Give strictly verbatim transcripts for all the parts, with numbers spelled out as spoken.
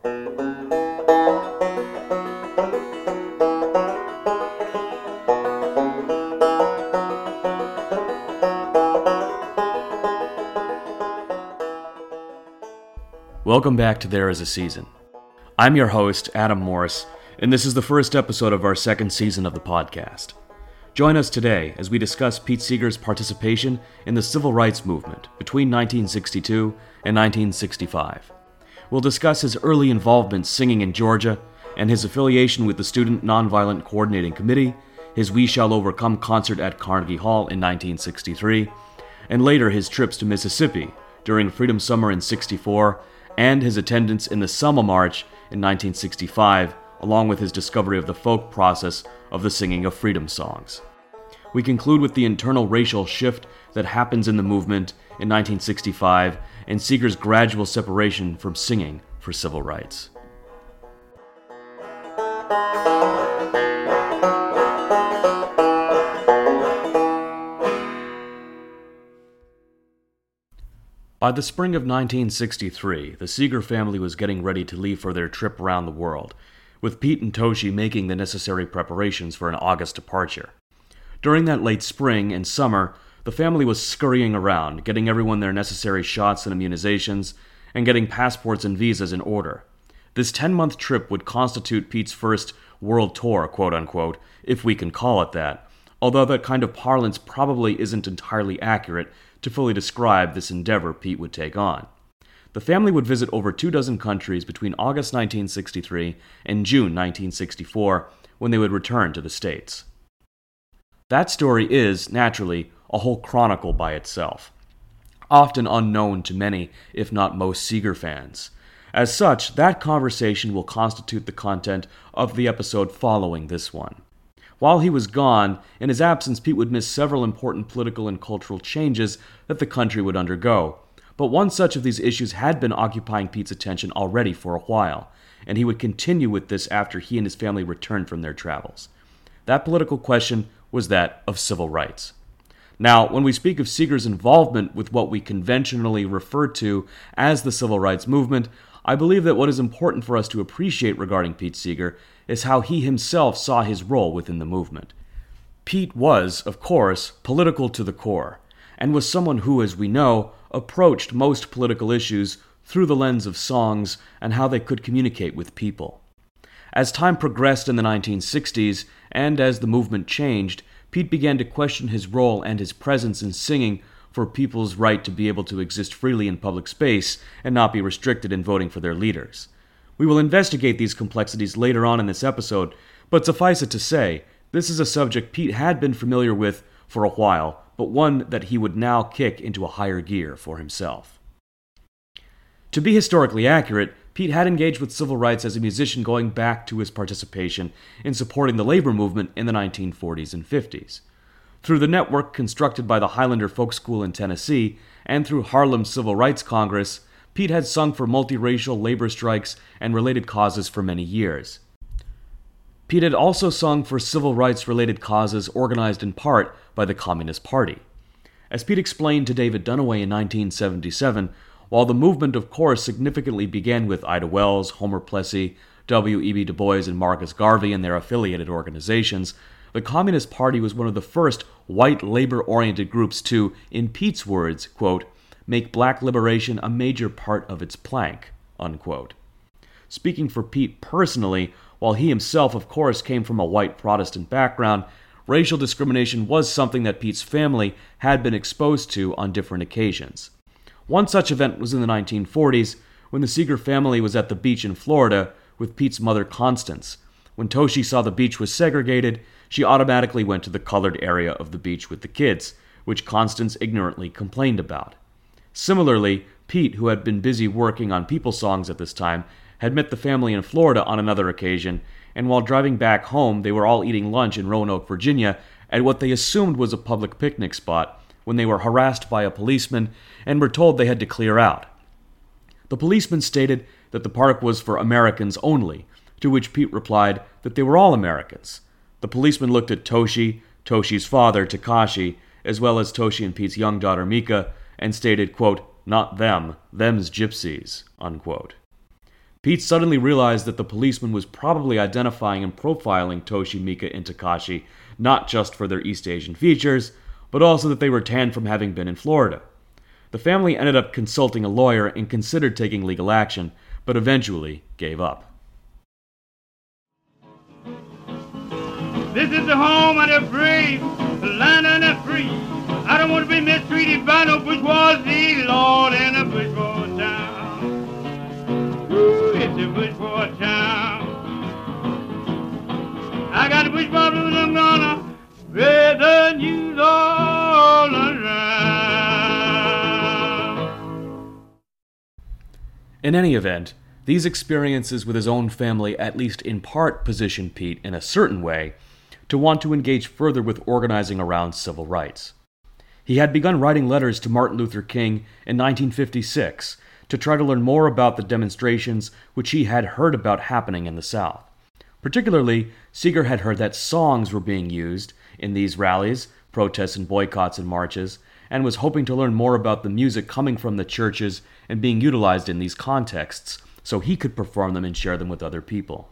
Welcome back to There Is a Season. I'm your host, Adam Morris, and this is the first episode of our second season of the podcast. Join us today as we discuss Pete Seeger's participation in the civil rights movement between nineteen sixty-two and nineteen sixty-five. We'll discuss his early involvement singing in Georgia and his affiliation with the Student Nonviolent Coordinating Committee, his We Shall Overcome concert at Carnegie Hall in nineteen sixty-three, and later his trips to Mississippi during Freedom Summer in sixty-four, and his attendance in the Selma March in nineteen sixty-five, along with his discovery of the folk process of the singing of freedom songs. We conclude with the internal racial shift that happens in the movement in nineteen sixty-five and Seeger's gradual separation from singing for civil rights. By the spring of nineteen sixty-three, the Seeger family was getting ready to leave for their trip around the world, with Pete and Toshi making the necessary preparations for an August departure. During that late spring and summer, the family was scurrying around, getting everyone their necessary shots and immunizations, and getting passports and visas in order. This ten-month trip would constitute Pete's first world tour, quote-unquote, if we can call it that, although that kind of parlance probably isn't entirely accurate to fully describe this endeavor Pete would take on. The family would visit over two dozen countries between August nineteen sixty-three and June nineteen sixty-four, when they would return to the States. That story is, naturally, a whole chronicle by itself, often unknown to many, if not most, Seeger fans. As such, that conversation will constitute the content of the episode following this one. While he was gone, in his absence, Pete would miss several important political and cultural changes that the country would undergo. But one such of these issues had been occupying Pete's attention already for a while, and he would continue with this after he and his family returned from their travels. That political question was that of civil rights. Now, when we speak of Seeger's involvement with what we conventionally refer to as the civil rights movement, I believe that what is important for us to appreciate regarding Pete Seeger is how he himself saw his role within the movement. Pete was, of course, political to the core, and was someone who, as we know, approached most political issues through the lens of songs and how they could communicate with people. As time progressed in the nineteen sixties, and as the movement changed, Pete began to question his role and his presence in singing for people's right to be able to exist freely in public space and not be restricted in voting for their leaders. We will investigate these complexities later on in this episode, but suffice it to say, this is a subject Pete had been familiar with for a while, but one that he would now kick into a higher gear for himself. To be historically accurate, Pete had engaged with civil rights as a musician going back to his participation in supporting the labor movement in the nineteen forties and fifties. Through the network constructed by the Highlander Folk School in Tennessee, and through Harlem's Civil Rights Congress, Pete had sung for multiracial labor strikes and related causes for many years. Pete had also sung for civil rights-related causes organized in part by the Communist Party. As Pete explained to David Dunaway in nineteen seventy-seven, while the movement, of course, significantly began with Ida Wells, Homer Plessy, W E B Du Bois, and Marcus Garvey and their affiliated organizations, the Communist Party was one of the first white labor-oriented groups to, in Pete's words, quote, make black liberation a major part of its plank, unquote. Speaking for Pete personally, while he himself, of course, came from a white Protestant background, racial discrimination was something that Pete's family had been exposed to on different occasions. One such event was in the nineteen forties, when the Seeger family was at the beach in Florida with Pete's mother, Constance. When Toshi saw the beach was segregated, she automatically went to the colored area of the beach with the kids, which Constance ignorantly complained about. Similarly, Pete, who had been busy working on people songs at this time, had met the family in Florida on another occasion, and while driving back home, they were all eating lunch in Roanoke, Virginia, at what they assumed was a public picnic spot, when they were harassed by a policeman and were told they had to clear out. The policeman stated that the park was for Americans only, to which Pete replied that they were all Americans. The policeman looked at Toshi, Toshi's father, Takashi, as well as Toshi and Pete's young daughter, Mika, and stated, quote, not them, them's gypsies, unquote. Pete suddenly realized that the policeman was probably identifying and profiling Toshi, Mika, and Takashi not just for their East Asian features, but also that they were tanned from having been in Florida. The family ended up consulting a lawyer and considered taking legal action, but eventually gave up. This is the home of the brave, the land of the free. I don't want to be mistreated by no bourgeoisie, Lord, in a bourgeois town. Ooh, it's a bourgeois town. I got a bourgeois blues, I'm gonna spread the news all around. In any event, these experiences with his own family at least in part positioned Pete in a certain way to want to engage further with organizing around civil rights. He had begun writing letters to Martin Luther King in nineteen fifty-six to try to learn more about the demonstrations which he had heard about happening in the South. Particularly, Seeger had heard that songs were being used in these rallies, protests and boycotts and marches, and was hoping to learn more about the music coming from the churches and being utilized in these contexts so he could perform them and share them with other people.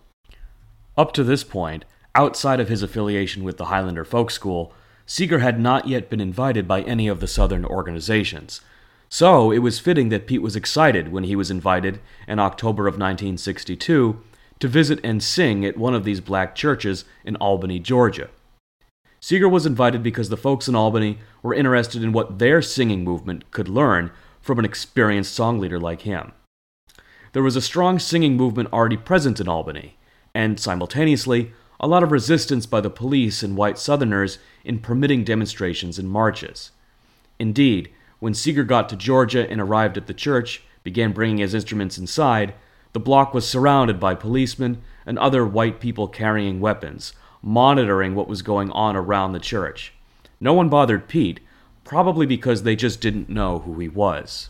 Up to this point, outside of his affiliation with the Highlander Folk School, Seeger had not yet been invited by any of the Southern organizations. So it was fitting that Pete was excited when he was invited in October of nineteen sixty-two to visit and sing at one of these black churches in Albany, Georgia. Seeger was invited because the folks in Albany were interested in what their singing movement could learn from an experienced song leader like him. There was a strong singing movement already present in Albany, and simultaneously, a lot of resistance by the police and white Southerners in permitting demonstrations and marches. Indeed, when Seeger got to Georgia and arrived at the church, began bringing his instruments inside, the block was surrounded by policemen and other white people carrying weapons, monitoring what was going on around the church. No one bothered Pete, probably because they just didn't know who he was.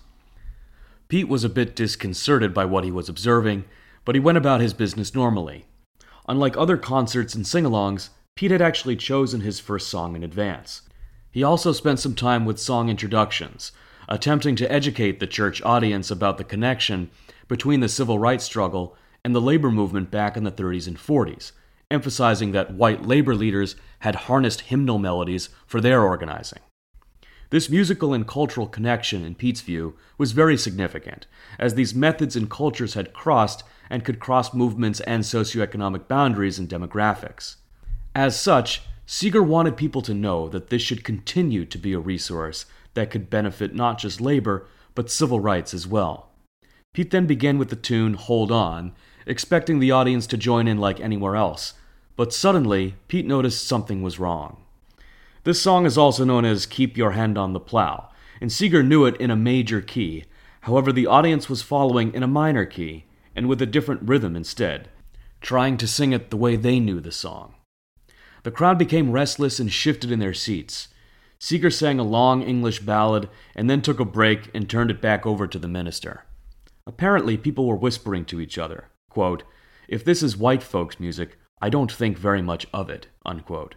Pete was a bit disconcerted by what he was observing, but he went about his business normally. Unlike other concerts and sing-alongs, Pete had actually chosen his first song in advance. He also spent some time with song introductions, attempting to educate the church audience about the connection between the civil rights struggle and the labor movement back in the thirties and forties, emphasizing that white labor leaders had harnessed hymnal melodies for their organizing. This musical and cultural connection, in Pete's view, was very significant, as these methods and cultures had crossed and could cross movements and socioeconomic boundaries and demographics. As such, Seeger wanted people to know that this should continue to be a resource that could benefit not just labor, but civil rights as well. Pete then began with the tune Hold On, expecting the audience to join in like anywhere else, but suddenly, Pete noticed something was wrong. This song is also known as Keep Your Hand on the Plow, and Seeger knew it in a major key. However, the audience was following in a minor key, and with a different rhythm instead, trying to sing it the way they knew the song. The crowd became restless and shifted in their seats. Seeger sang a long English ballad and then took a break and turned it back over to the minister. Apparently, people were whispering to each other, quote, "If this is white folks' music, I don't think very much of it," unquote.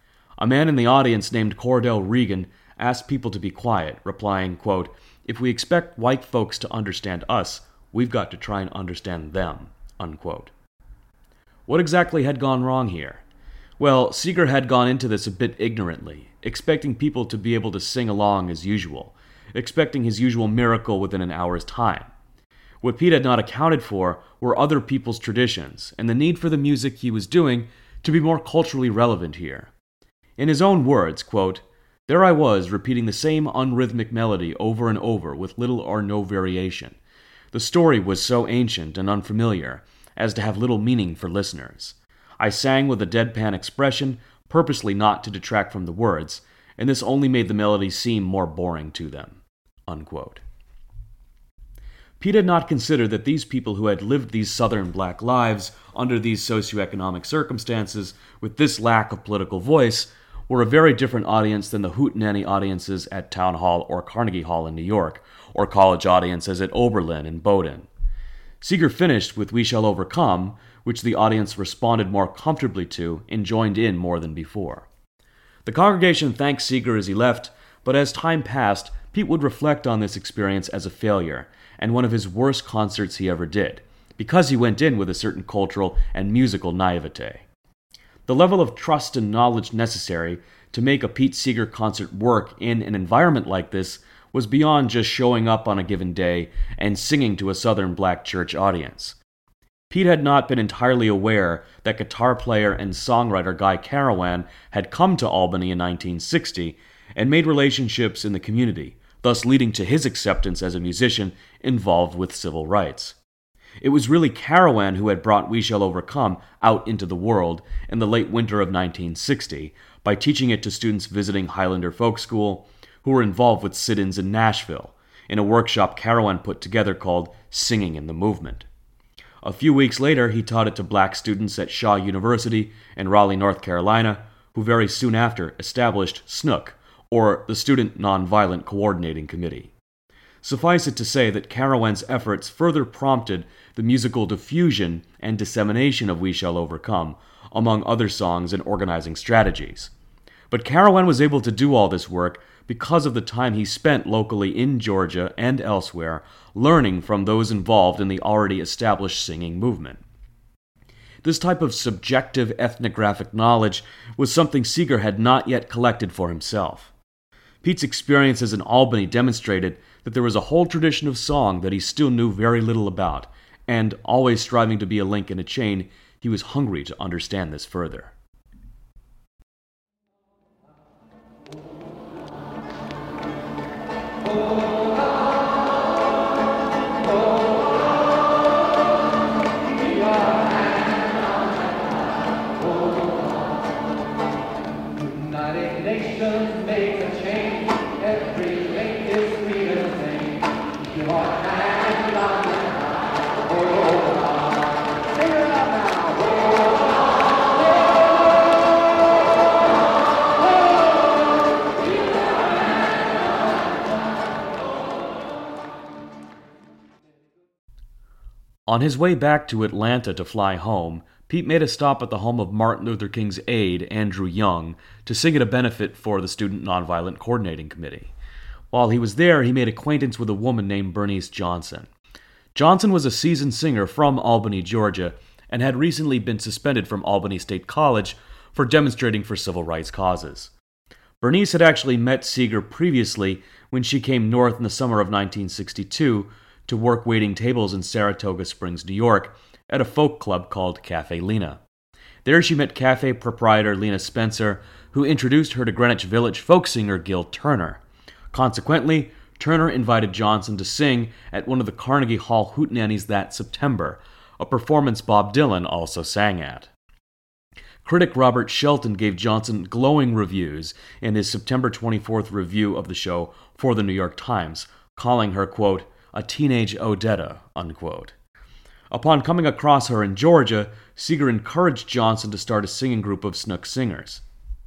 A man in the audience named Cordell Regan asked people to be quiet, replying, quote, "If we expect white folks to understand us, we've got to try and understand them," unquote. What exactly had gone wrong here? Well, Seeger had gone into this a bit ignorantly, expecting people to be able to sing along as usual, expecting his usual miracle within an hour's time. What Pete had not accounted for were other people's traditions, and the need for the music he was doing to be more culturally relevant here. In his own words, quote, "There I was, repeating the same unrhythmic melody over and over with little or no variation. The story was so ancient and unfamiliar as to have little meaning for listeners. I sang with a deadpan expression, purposely not to detract from the words, and this only made the melody seem more boring to them," unquote. Pete had not considered that these people who had lived these Southern black lives under these socioeconomic circumstances with this lack of political voice were a very different audience than the hootenanny audiences at Town Hall or Carnegie Hall in New York, or college audiences at Oberlin and Bowdoin. Seeger finished with We Shall Overcome, which the audience responded more comfortably to and joined in more than before. The congregation thanked Seeger as he left, but as time passed, Pete would reflect on this experience as a failure, and one of his worst concerts he ever did, because he went in with a certain cultural and musical naivete. The level of trust and knowledge necessary to make a Pete Seeger concert work in an environment like this was beyond just showing up on a given day and singing to a Southern black church audience. Pete had not been entirely aware that guitar player and songwriter Guy Carawan had come to Albany in nineteen sixty and made relationships in the community, thus leading to his acceptance as a musician involved with civil rights. It was really Carawan who had brought We Shall Overcome out into the world in the late winter of nineteen sixty by teaching it to students visiting Highlander Folk School who were involved with sit-ins in Nashville, in a workshop Carawan put together called Singing in the Movement. A few weeks later, he taught it to black students at Shaw University in Raleigh, North Carolina, who very soon after established S N O C, or the Student Nonviolent Coordinating Committee. Suffice it to say that Carawan's efforts further prompted the musical diffusion and dissemination of We Shall Overcome, among other songs and organizing strategies. But Carawan was able to do all this work because of the time he spent locally in Georgia and elsewhere, learning from those involved in the already established singing movement. This type of subjective ethnographic knowledge was something Seeger had not yet collected for himself. Pete's experiences in Albany demonstrated that there was a whole tradition of song that he still knew very little about, and, always striving to be a link in a chain, he was hungry to understand this further. On his way back to Atlanta to fly home, Pete made a stop at the home of Martin Luther King's aide, Andrew Young, to sing at a benefit for the Student Nonviolent Coordinating Committee. While he was there, he made acquaintance with a woman named Bernice Johnson. Johnson was a seasoned singer from Albany, Georgia, and had recently been suspended from Albany State College for demonstrating for civil rights causes. Bernice had actually met Seeger previously when she came north in the summer of nineteen sixty-two to work waiting tables in Saratoga Springs, New York, at a folk club called Cafe Lena. There she met cafe proprietor Lena Spencer, who introduced her to Greenwich Village folk singer Gil Turner. Consequently, Turner invited Johnson to sing at one of the Carnegie Hall Hootenannies that September, a performance Bob Dylan also sang at. Critic Robert Shelton gave Johnson glowing reviews in his September twenty-fourth review of the show for the New York Times, calling her, quote, a teenage Odetta, unquote. Upon coming across her in Georgia, Seeger encouraged Johnson to start a singing group of S N O C singers.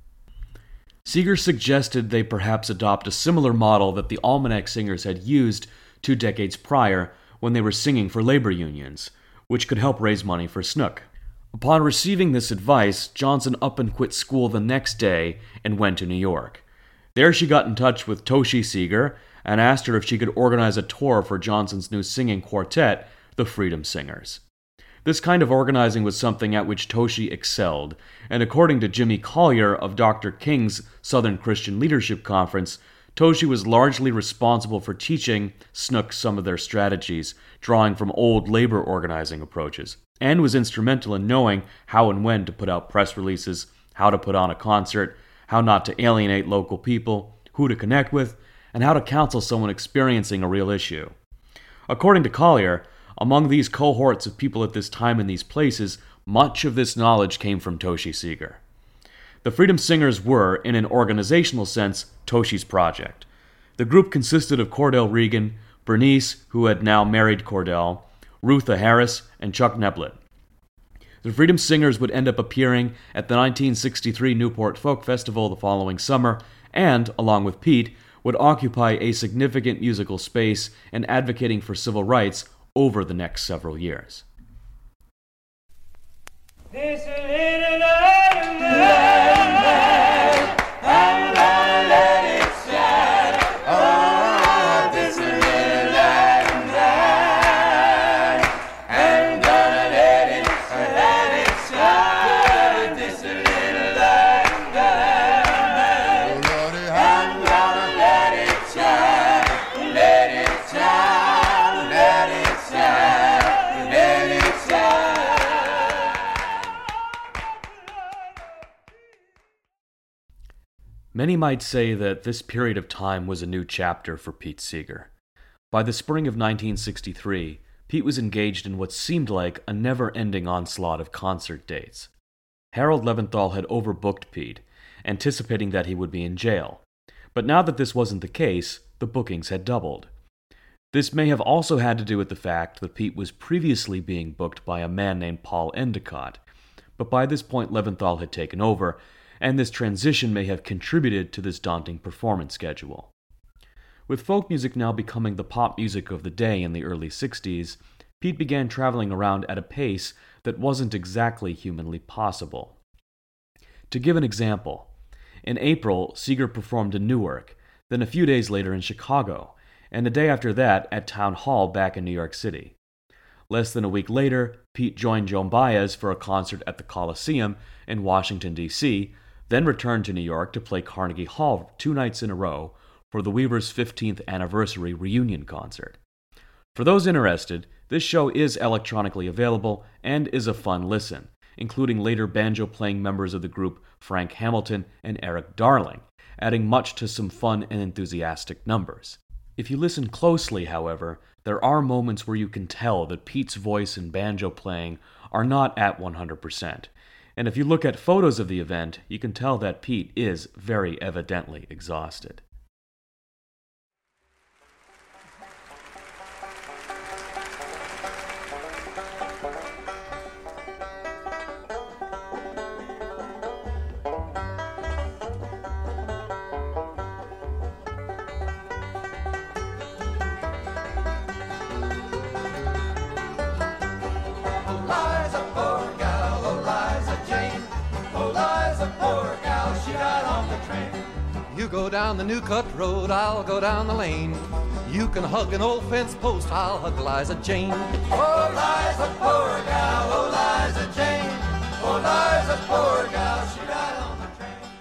Seeger suggested they perhaps adopt a similar model that the Almanac Singers had used two decades prior when they were singing for labor unions, which could help raise money for S N O C. Upon receiving this advice, Johnson up and quit school the next day and went to New York. There she got in touch with Toshi Seeger and asked her if she could organize a tour for Johnson's new singing quartet, the Freedom Singers. This kind of organizing was something at which Toshi excelled, and according to Jimmy Collier of Doctor King's Southern Christian Leadership Conference, Toshi was largely responsible for teaching S N O C some of their strategies, drawing from old labor organizing approaches, and was instrumental in knowing how and when to put out press releases, how to put on a concert, how not to alienate local people, who to connect with, and how to counsel someone experiencing a real issue. According to Collier, among these cohorts of people at this time in these places, much of this knowledge came from Toshi Seeger. The Freedom Singers were, in an organizational sense, Toshi's project. The group consisted of Cordell Regan, Bernice, who had now married Cordell, Rutha Harris, and Chuck Neblett. The Freedom Singers would end up appearing at the nineteen sixty-three Newport Folk Festival the following summer, and, along with Pete, would occupy a significant musical space in advocating for civil rights over the next several years. This little light, light, light, light, let it shine. Oh, this little light, light, and Many might say that this period of time was a new chapter for Pete Seeger. By the spring of nineteen sixty-three, Pete was engaged in what seemed like a never-ending onslaught of concert dates. Harold Leventhal had overbooked Pete, anticipating that he would be in jail. But now that this wasn't the case, the bookings had doubled. This may have also had to do with the fact that Pete was previously being booked by a man named Paul Endicott, but by this point Leventhal had taken over, and this transition may have contributed to this daunting performance schedule. With folk music now becoming the pop music of the day in the early sixties, Pete began traveling around at a pace that wasn't exactly humanly possible. To give an example, in April, Seeger performed in Newark, then a few days later in Chicago, and the day after that at Town Hall back in New York City. Less than a week later, Pete joined Joan Baez for a concert at the Coliseum in Washington, D C, then returned to New York to play Carnegie Hall two nights in a row for the Weavers' fifteenth anniversary reunion concert. For those interested, this show is electronically available and is a fun listen, including later banjo-playing members of the group Frank Hamilton and Eric Darling, adding much to some fun and enthusiastic numbers. If you listen closely, however, there are moments where you can tell that Pete's voice and banjo playing are not at one hundred percent, and if you look at photos of the event, you can tell that Pete is very evidently exhausted. Go down the new cut road, I'll go down the lane. You can hug an old fence post, I'll hug Liza Jane. Oh, Liza, poor gal, oh, Liza Jane. Oh, Liza, poor gal, she died on the train.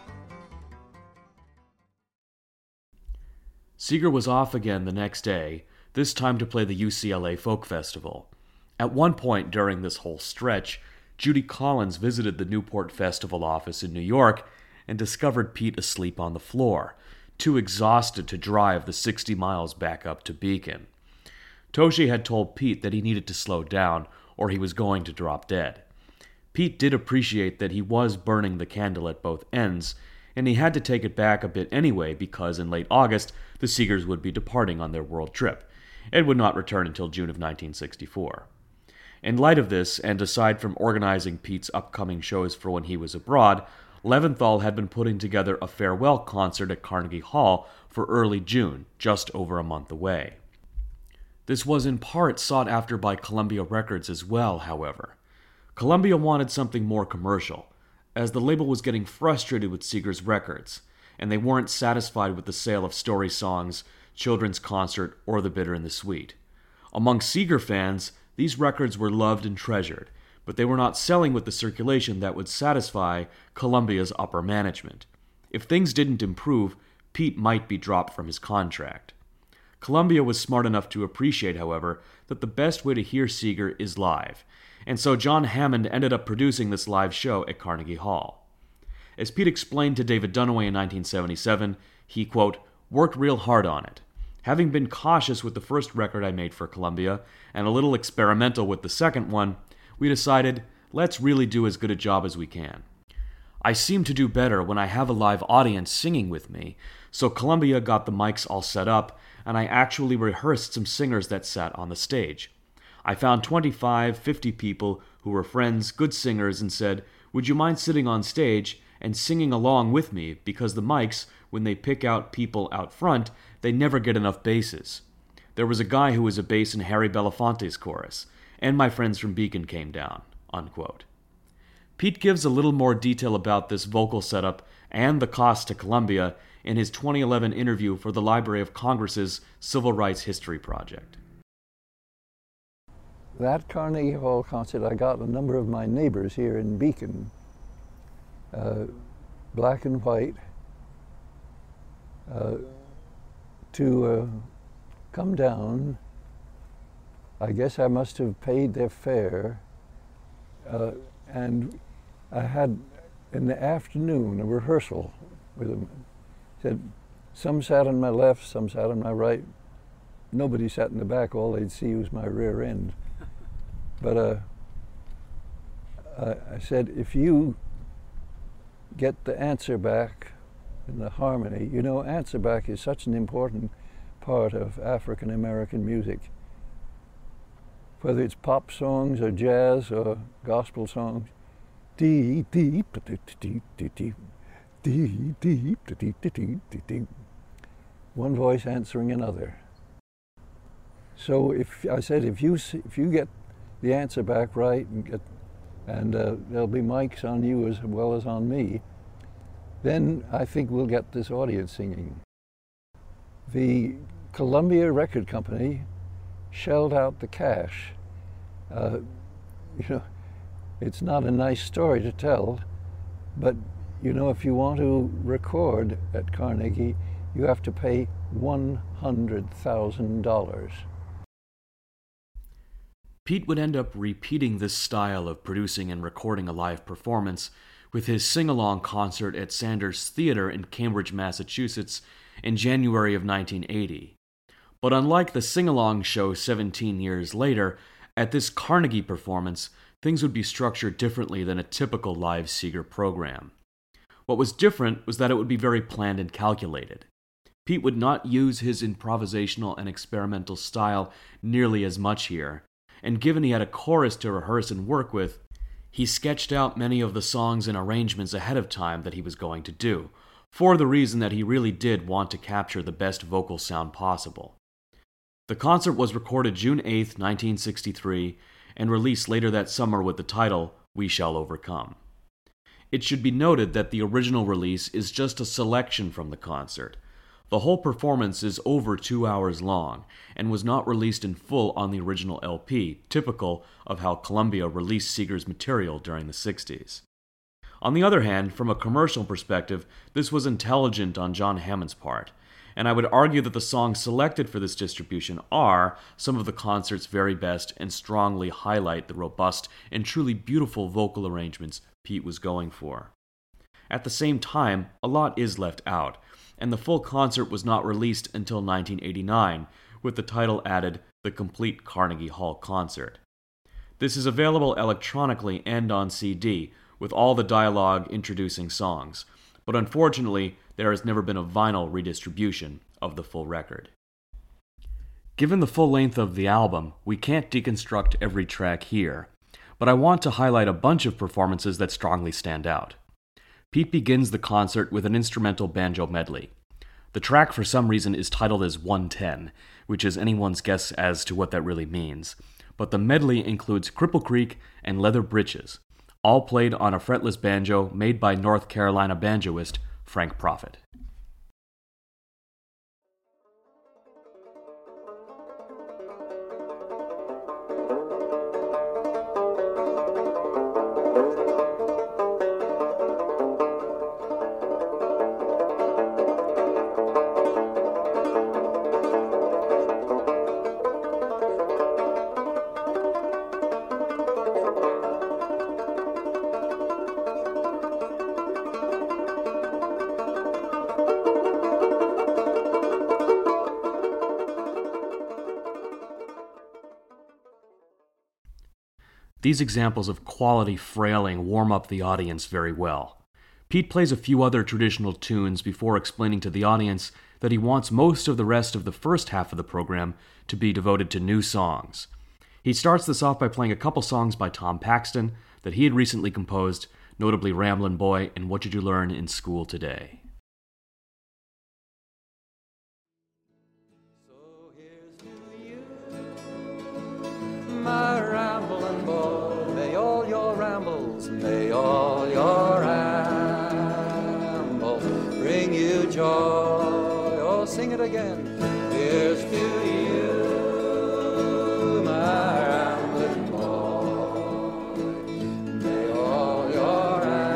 Seeger was off again the next day, this time to play the U C L A Folk Festival. At one point during this whole stretch, Judy Collins visited the Newport Festival office in New York and discovered Pete asleep on the floor, too exhausted to drive the sixty miles back up to Beacon. Toshi had told Pete that he needed to slow down or he was going to drop dead. Pete did appreciate that he was burning the candle at both ends, and he had to take it back a bit anyway because in late August the Seegers would be departing on their world trip, and would not return until June of nineteen sixty-four. In light of this, and aside from organizing Pete's upcoming shows for when he was abroad, Leventhal had been putting together a farewell concert at Carnegie Hall for early June, just over a month away. This was in part sought after by Columbia Records as well, however. Columbia wanted something more commercial, as the label was getting frustrated with Seeger's records, and they weren't satisfied with the sale of story songs, Children's Concert, or The Bitter and the Sweet. Among Seeger fans, these records were loved and treasured, but they were not selling with the circulation that would satisfy Columbia's upper management. If things didn't improve, Pete might be dropped from his contract. Columbia was smart enough to appreciate, however, that the best way to hear Seeger is live, and so John Hammond ended up producing this live show at Carnegie Hall. As Pete explained to David Dunaway in nineteen seventy-seven, he, quote, worked real hard on it. Having been cautious with the first record I made for Columbia, and a little experimental with the second one, we decided, let's really do as good a job as we can. I seem to do better when I have a live audience singing with me, so Columbia got the mics all set up, and I actually rehearsed some singers that sat on the stage. I found twenty-five, fifty people who were friends, good singers, and said, would you mind sitting on stage and singing along with me, because the mics, when they pick out people out front, they never get enough basses. There was a guy who was a bass in Harry Belafonte's chorus, and my friends from Beacon came down, unquote. Pete gives a little more detail about this vocal setup and the cost to Columbia in his twenty eleven interview for the Library of Congress's Civil Rights History Project. That Carnegie Hall concert, I got a number of my neighbors here in Beacon, uh, black and white, uh, to uh, come down. I guess I must have paid their fare, uh, and I had in the afternoon a rehearsal with them. He said, some sat on my left, some sat on my right. Nobody sat in the back. All they'd see was my rear end. But uh, I, I said, if you get the answer back in the harmony, you know, answer back is such an important part of African American music. Whether it's pop songs or jazz or gospel songs, deep, deep, deep, deep, deep, deep, deep, deep, deep, one voice answering another. So if I said, if you if you get the answer back right, and get, and uh, there'll be mics on you as well as on me, then I think we'll get this audience singing. The Columbia Record Company shelled out the cash. Uh, you know, it's not a nice story to tell, but you know, if you want to record at Carnegie, you have to pay one hundred thousand dollars. Pete would end up repeating this style of producing and recording a live performance with his sing-along concert at Sanders Theatre in Cambridge, Massachusetts in January of nineteen eighty. But unlike the sing-along show seventeen years later, at this Carnegie performance, things would be structured differently than a typical live Seeger program. What was different was that it would be very planned and calculated. Pete would not use his improvisational and experimental style nearly as much here, and given he had a chorus to rehearse and work with, he sketched out many of the songs and arrangements ahead of time that he was going to do, for the reason that he really did want to capture the best vocal sound possible. The concert was recorded June eighth, nineteen sixty-three, and released later that summer with the title, We Shall Overcome. It should be noted that the original release is just a selection from the concert. The whole performance is over two hours long, and was not released in full on the original L P, typical of how Columbia released Seeger's material during the sixties. On the other hand, from a commercial perspective, this was intelligent on John Hammond's part, and I would argue that the songs selected for this distribution are some of the concert's very best and strongly highlight the robust and truly beautiful vocal arrangements Pete was going for. At the same time, a lot is left out, and the full concert was not released until nineteen eighty-nine, with the title added The Complete Carnegie Hall Concert. This is available electronically and on C D, with all the dialogue introducing songs, but unfortunately, there has never been a vinyl redistribution of the full record. Given the full length of the album, we can't deconstruct every track here, but I want to highlight a bunch of performances that strongly stand out. Pete begins the concert with an instrumental banjo medley. The track, for some reason, is titled as one ten, which is anyone's guess as to what that really means, but the medley includes Cripple Creek and Leather Britches, all played on a fretless banjo made by North Carolina banjoist Frank Prophet. These examples of quality frailing warm up the audience very well. Pete plays a few other traditional tunes before explaining to the audience that he wants most of the rest of the first half of the program to be devoted to new songs. He starts this off by playing a couple songs by Tom Paxton that he had recently composed, notably Ramblin' Boy and What Did You Learn in School Today? So here's to you, my ramblin' boy, may all your rambles, may all your rambles bring you joy. Oh, sing it again. Here's to you, my ramblin' boy, may all your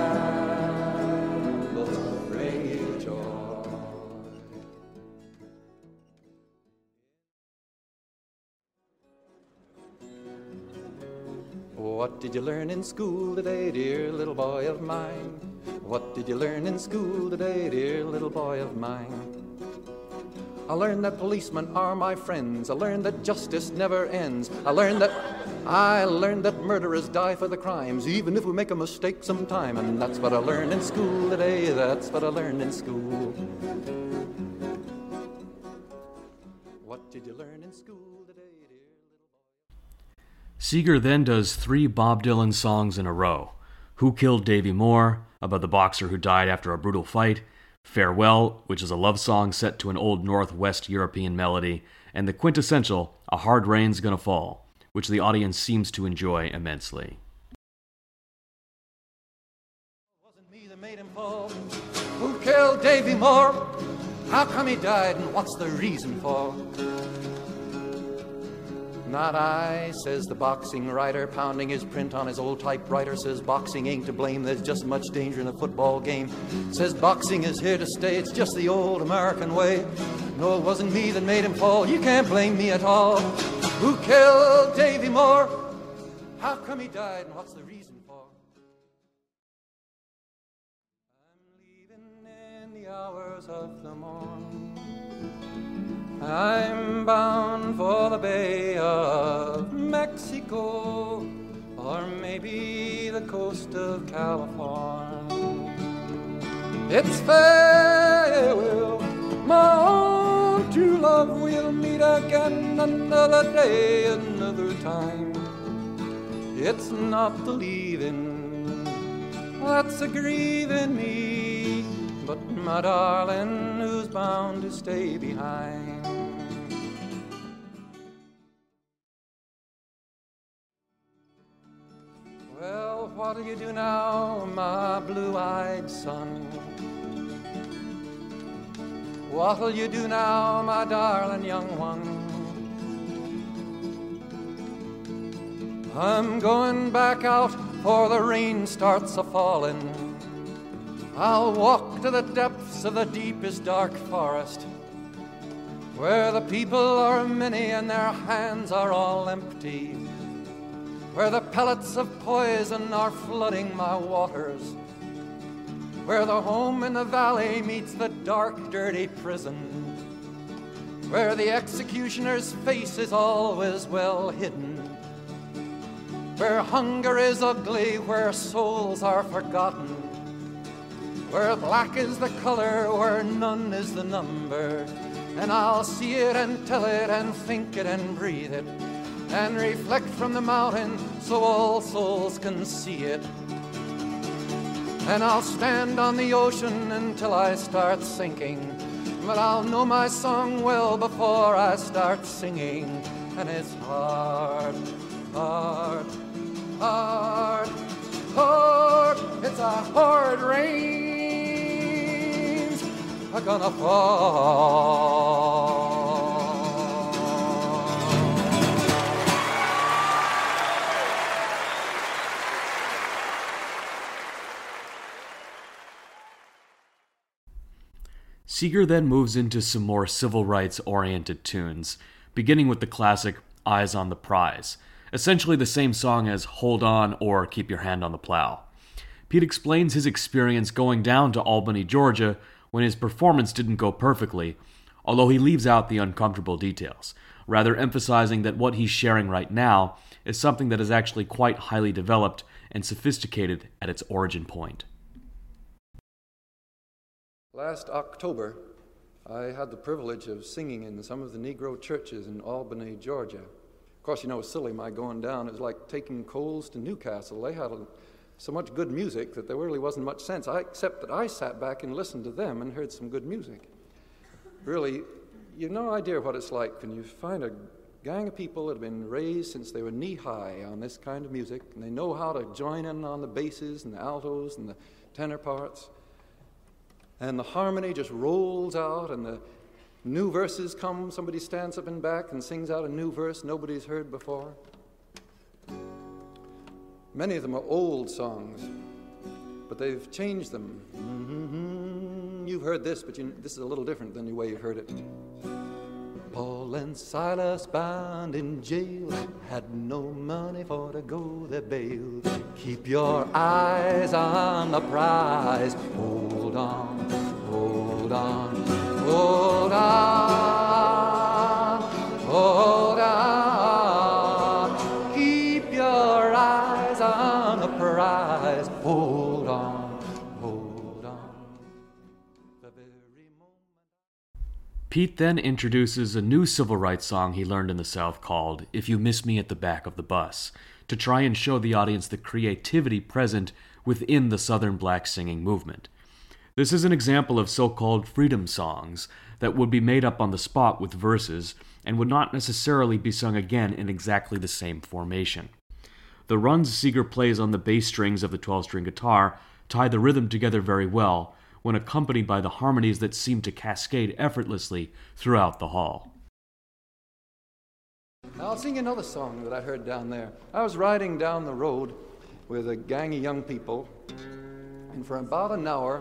rambles bring you joy. What did you learn in school today, dear little boy of mine? What did you learn in school today, dear little boy of mine? I learned that policemen are my friends. I learned that justice never ends. I learned that I learned that murderers die for the crimes, even if we make a mistake sometime. And that's what I learned in school today. That's what I learned in school. What did you learn in school today, dear little boy? Seeger then does three Bob Dylan songs in a row. Who Killed Davy Moore, about the boxer who died after a brutal fight, Farewell, which is a love song set to an old Northwest European melody, and the quintessential A Hard Rain's Gonna Fall, which the audience seems to enjoy immensely. Wasn't me that made him fall. Who killed Davy Moore? How come he died and what's the reason for? Not I, says the boxing writer, pounding his print on his old typewriter. Says boxing ain't to blame, there's just much danger in a football game. Says boxing is here to stay, it's just the old American way. No, it wasn't me that made him fall, you can't blame me at all. Who killed Davy Moore? How come he died and what's the reason for? I'm leaving in the hours of the morn. I'm bound for the Bay of Mexico, or maybe the coast of California. It's farewell, my own true love, we'll meet again another day, another time. It's not the leaving that's a grieving me, but my darling who's bound to stay behind. Well, what'll you do now, my blue-eyed son? What'll you do now, my darling young one? I'm going back out, for the rain starts a-falling. I'll walk to the depths of the deepest dark forest, where the people are many and their hands are all empty, where the pellets of poison are flooding my waters, where the home in the valley meets the dark, dirty prison, where the executioner's face is always well hidden, where hunger is ugly, where souls are forgotten, where black is the color, where none is the number. And I'll see it and tell it and think it and breathe it and reflect from the mountain so all souls can see it. And I'll stand on the ocean until I start sinking, but I'll know my song well before I start singing. And it's hard, hard, hard, hard. It's a hard rain's a gonna fall. Seeger then moves into some more civil rights-oriented tunes, beginning with the classic Eyes on the Prize, essentially the same song as Hold On or Keep Your Hand on the Plow. Pete explains his experience going down to Albany, Georgia, when his performance didn't go perfectly, although he leaves out the uncomfortable details, rather emphasizing that what he's sharing right now is something that is actually quite highly developed and sophisticated at its origin point. Last October, I had the privilege of singing in some of the Negro churches in Albany, Georgia. Of course, you know, it's silly, my going down. It was like taking coals to Newcastle. They had a, so much good music that there really wasn't much sense, I, except that I sat back and listened to them and heard some good music. Really, you've no idea what it's like when you find a gang of people that have been raised since they were knee-high on this kind of music, and they know how to join in on the basses and the altos and the tenor parts. And the harmony just rolls out, and the new verses come. Somebody stands up and back and sings out a new verse nobody's heard before. Many of them are old songs, but they've changed them. Mm-hmm. You've heard this, but you, this is a little different than the way you heard it. Paul and Silas bound in jail had no money for to go their bail. Keep your eyes on the prize. Hold on, hold on, hold on, hold on. Keep your eyes on the prize. Hold on, hold on. The very moment. Pete then introduces a new civil rights song he learned in the South called If You Miss Me at the Back of the Bus, to try and show the audience the creativity present within the Southern black singing movement. This is an example of so-called freedom songs that would be made up on the spot with verses and would not necessarily be sung again in exactly the same formation. The runs Seeger plays on the bass strings of the twelve-string guitar tie the rhythm together very well when accompanied by the harmonies that seem to cascade effortlessly throughout the hall. Now I'll sing another song that I heard down there. I was riding down the road with a gang of young people, and for about an hour,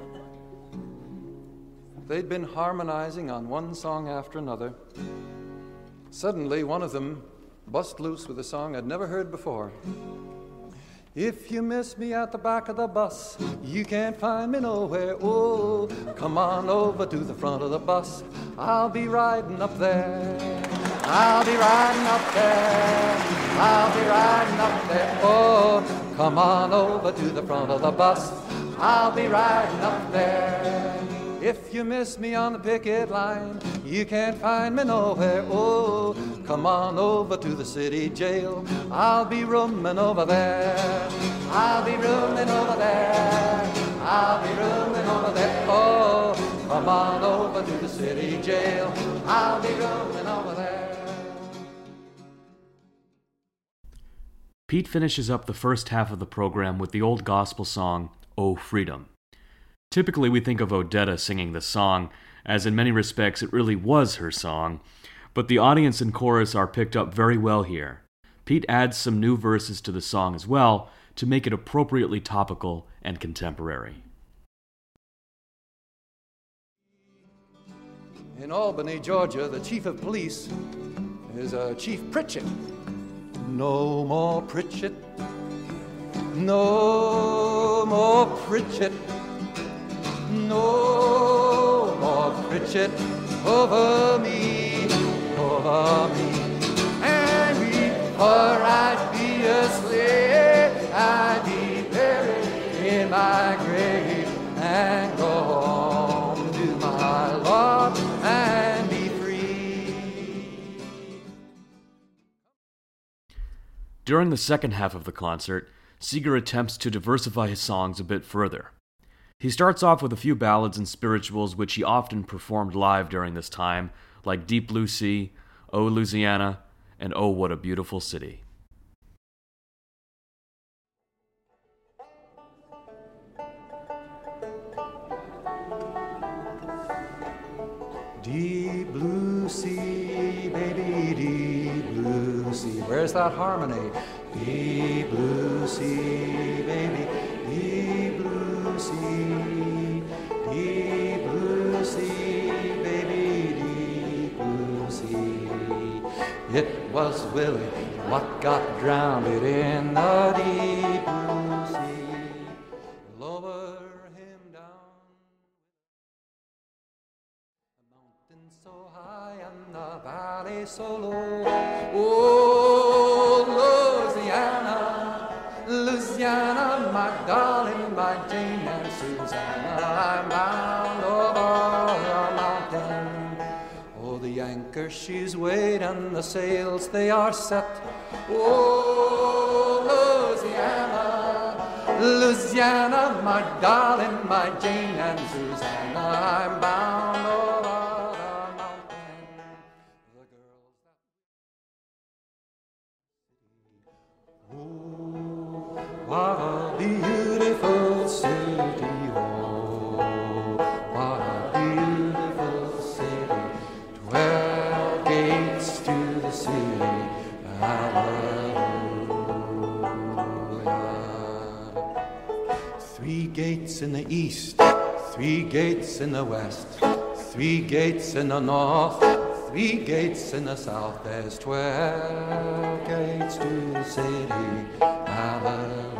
they'd been harmonizing on one song after another. Suddenly, one of them bust loose with a song I'd never heard before. If you miss me at the back of the bus, you can't find me nowhere. Oh, come on over to the front of the bus. I'll be riding up there. I'll be riding up there. I'll be riding up there. Oh, come on over to the front of the bus. I'll be riding up there. If you miss me on the picket line, you can't find me nowhere. Oh, come on over to the city jail. I'll be rooming over there. I'll be rooming over there. I'll be rooming over there. Oh, come on over to the city jail. I'll be rooming over there. Pete finishes up the first half of the program with the old gospel song, Oh Freedom. Typically, we think of Odetta singing the song, as in many respects it really was her song, but the audience and chorus are picked up very well here. Pete adds some new verses to the song as well to make it appropriately topical and contemporary. In Albany, Georgia, the chief of police is uh, Chief Pritchett. No more Pritchett. No more Pritchett. No more Pritchett over me, over me. And before I'd be a slave, I'd be buried in my grave and go home to my Lord and be free. During the second half of the concert, Seeger attempts to diversify his songs a bit further. He starts off with a few ballads and spirituals which he often performed live during this time, like Deep Blue Sea, Oh Louisiana, and Oh What a Beautiful City. Deep blue sea, baby, deep blue sea. Where's that harmony? Deep blue sea, baby, deep blue sea. Deep blue sea, baby, deep blue sea. It was Willie what got drowned in the deep blue sea. Lower him down. The mountain so high and the valley so low. Oh, Louisiana, Louisiana, my darling, my Jane and Susanna, I'm bound over the mountain. Oh, the anchor she's weighed and the sails they are set. Oh, Louisiana, Louisiana, my darling, my Jane and Susanna, I'm bound over the mountain. The girls that... Oh, what a beautiful city, oh, what a beautiful city. Twelve gates to the city, hallelujah. Three gates in the east, three gates in the west, three gates in the north, three gates in the south, there's twelve gates to the city. Hallelujah.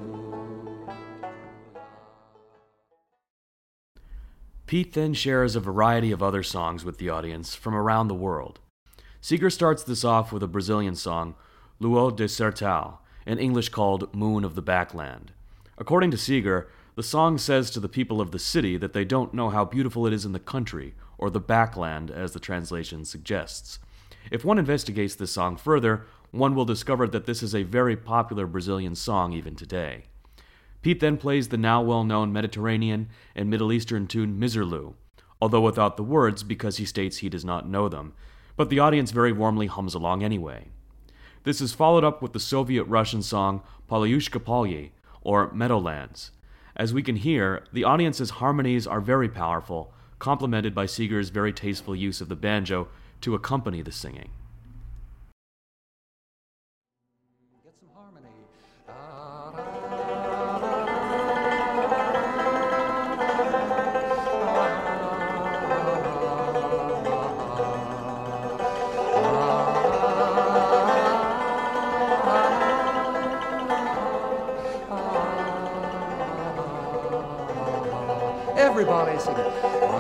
Pete then shares a variety of other songs with the audience from around the world. Seeger starts this off with a Brazilian song, Lua de Sertão, in English called Moon of the Backland. According to Seeger, the song says to the people of the city that they don't know how beautiful it is in the country, or the backland as the translation suggests. If one investigates this song further, one will discover that this is a very popular Brazilian song even today. Pete then plays the now well-known Mediterranean and Middle Eastern tune Miserlou, although without the words because he states he does not know them, but the audience very warmly hums along anyway. This is followed up with the Soviet-Russian song Polyushka Polye, or Meadowlands. As we can hear, the audience's harmonies are very powerful, complemented by Seeger's very tasteful use of the banjo to accompany the singing. Get some harmony. Everybody sing it.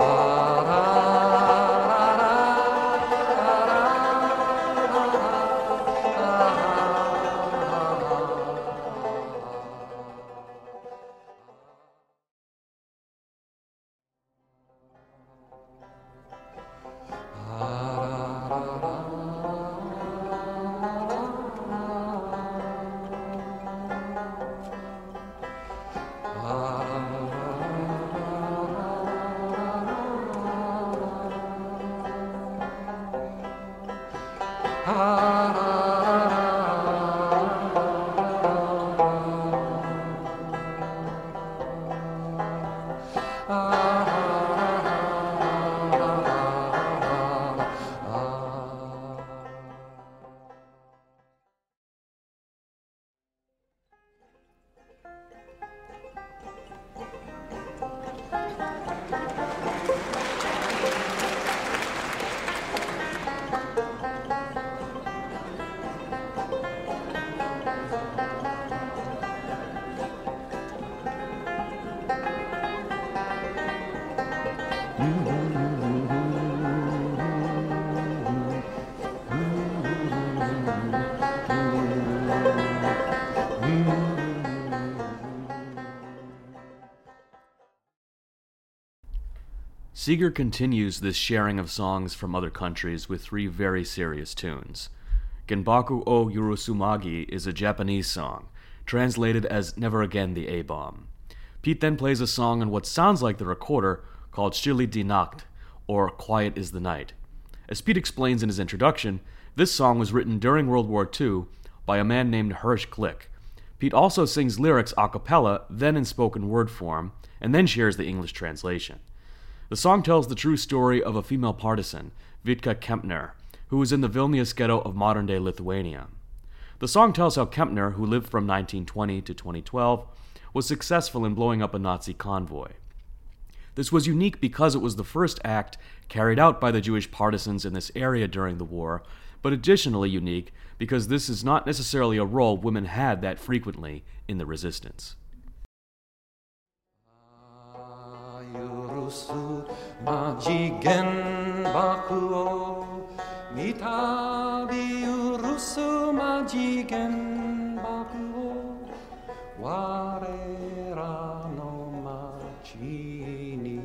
Seeger continues this sharing of songs from other countries with three very serious tunes. Genbaku o Urusumagi is a Japanese song, translated as Never Again the A-Bomb. Pete then plays a song on what sounds like the recorder called Stille die Nacht, or Quiet is the Night. As Pete explains in his introduction, this song was written during World War Two by a man named Hirsch Glick. Pete also sings lyrics a cappella, then in spoken word form, and then shares the English translation. The song tells the true story of a female partisan, Vitka Kempner, who was in the Vilnius ghetto of modern-day Lithuania. The song tells how Kempner, who lived from nineteen twenty to twenty twelve, was successful in blowing up a Nazi convoy. This was unique because it was the first act carried out by the Jewish partisans in this area during the war, but additionally unique because this is not necessarily a role women had that frequently in the resistance. Majigen bakuo, mitabi urusu majigen bakuo, warera no machini.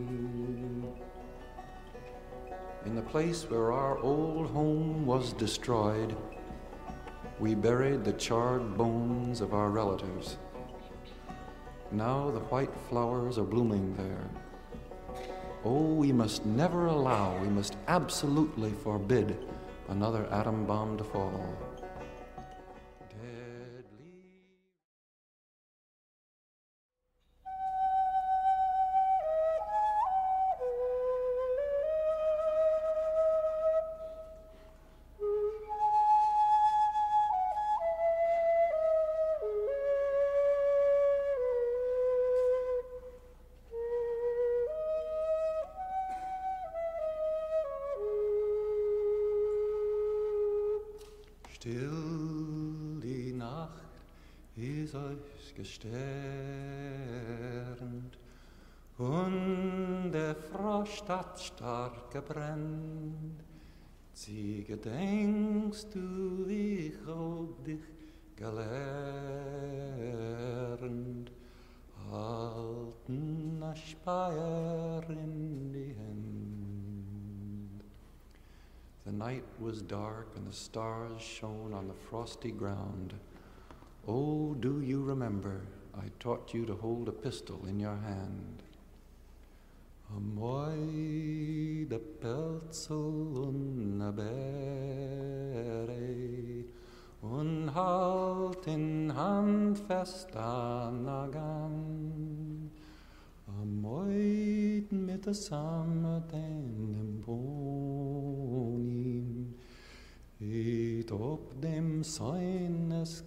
In the place where our old home was destroyed, we buried the charred bones of our relatives. Now the white flowers are blooming there. Oh, we must never allow, we must absolutely forbid another atom bomb to fall. ist euch gesternt und der Frost hat stark gebrennt. Sie gedenkst du, wie ich hab dich gelernt, halten a Speyer in die Hand. The night was dark and the stars shone on the frosty ground. Oh, do you remember I taught you to hold a pistol in your hand? Amoi de Pelzel und a Beret und halt in Hand fest an a Gang. Amoi mit der Samet in dem Bonin et op dem Seines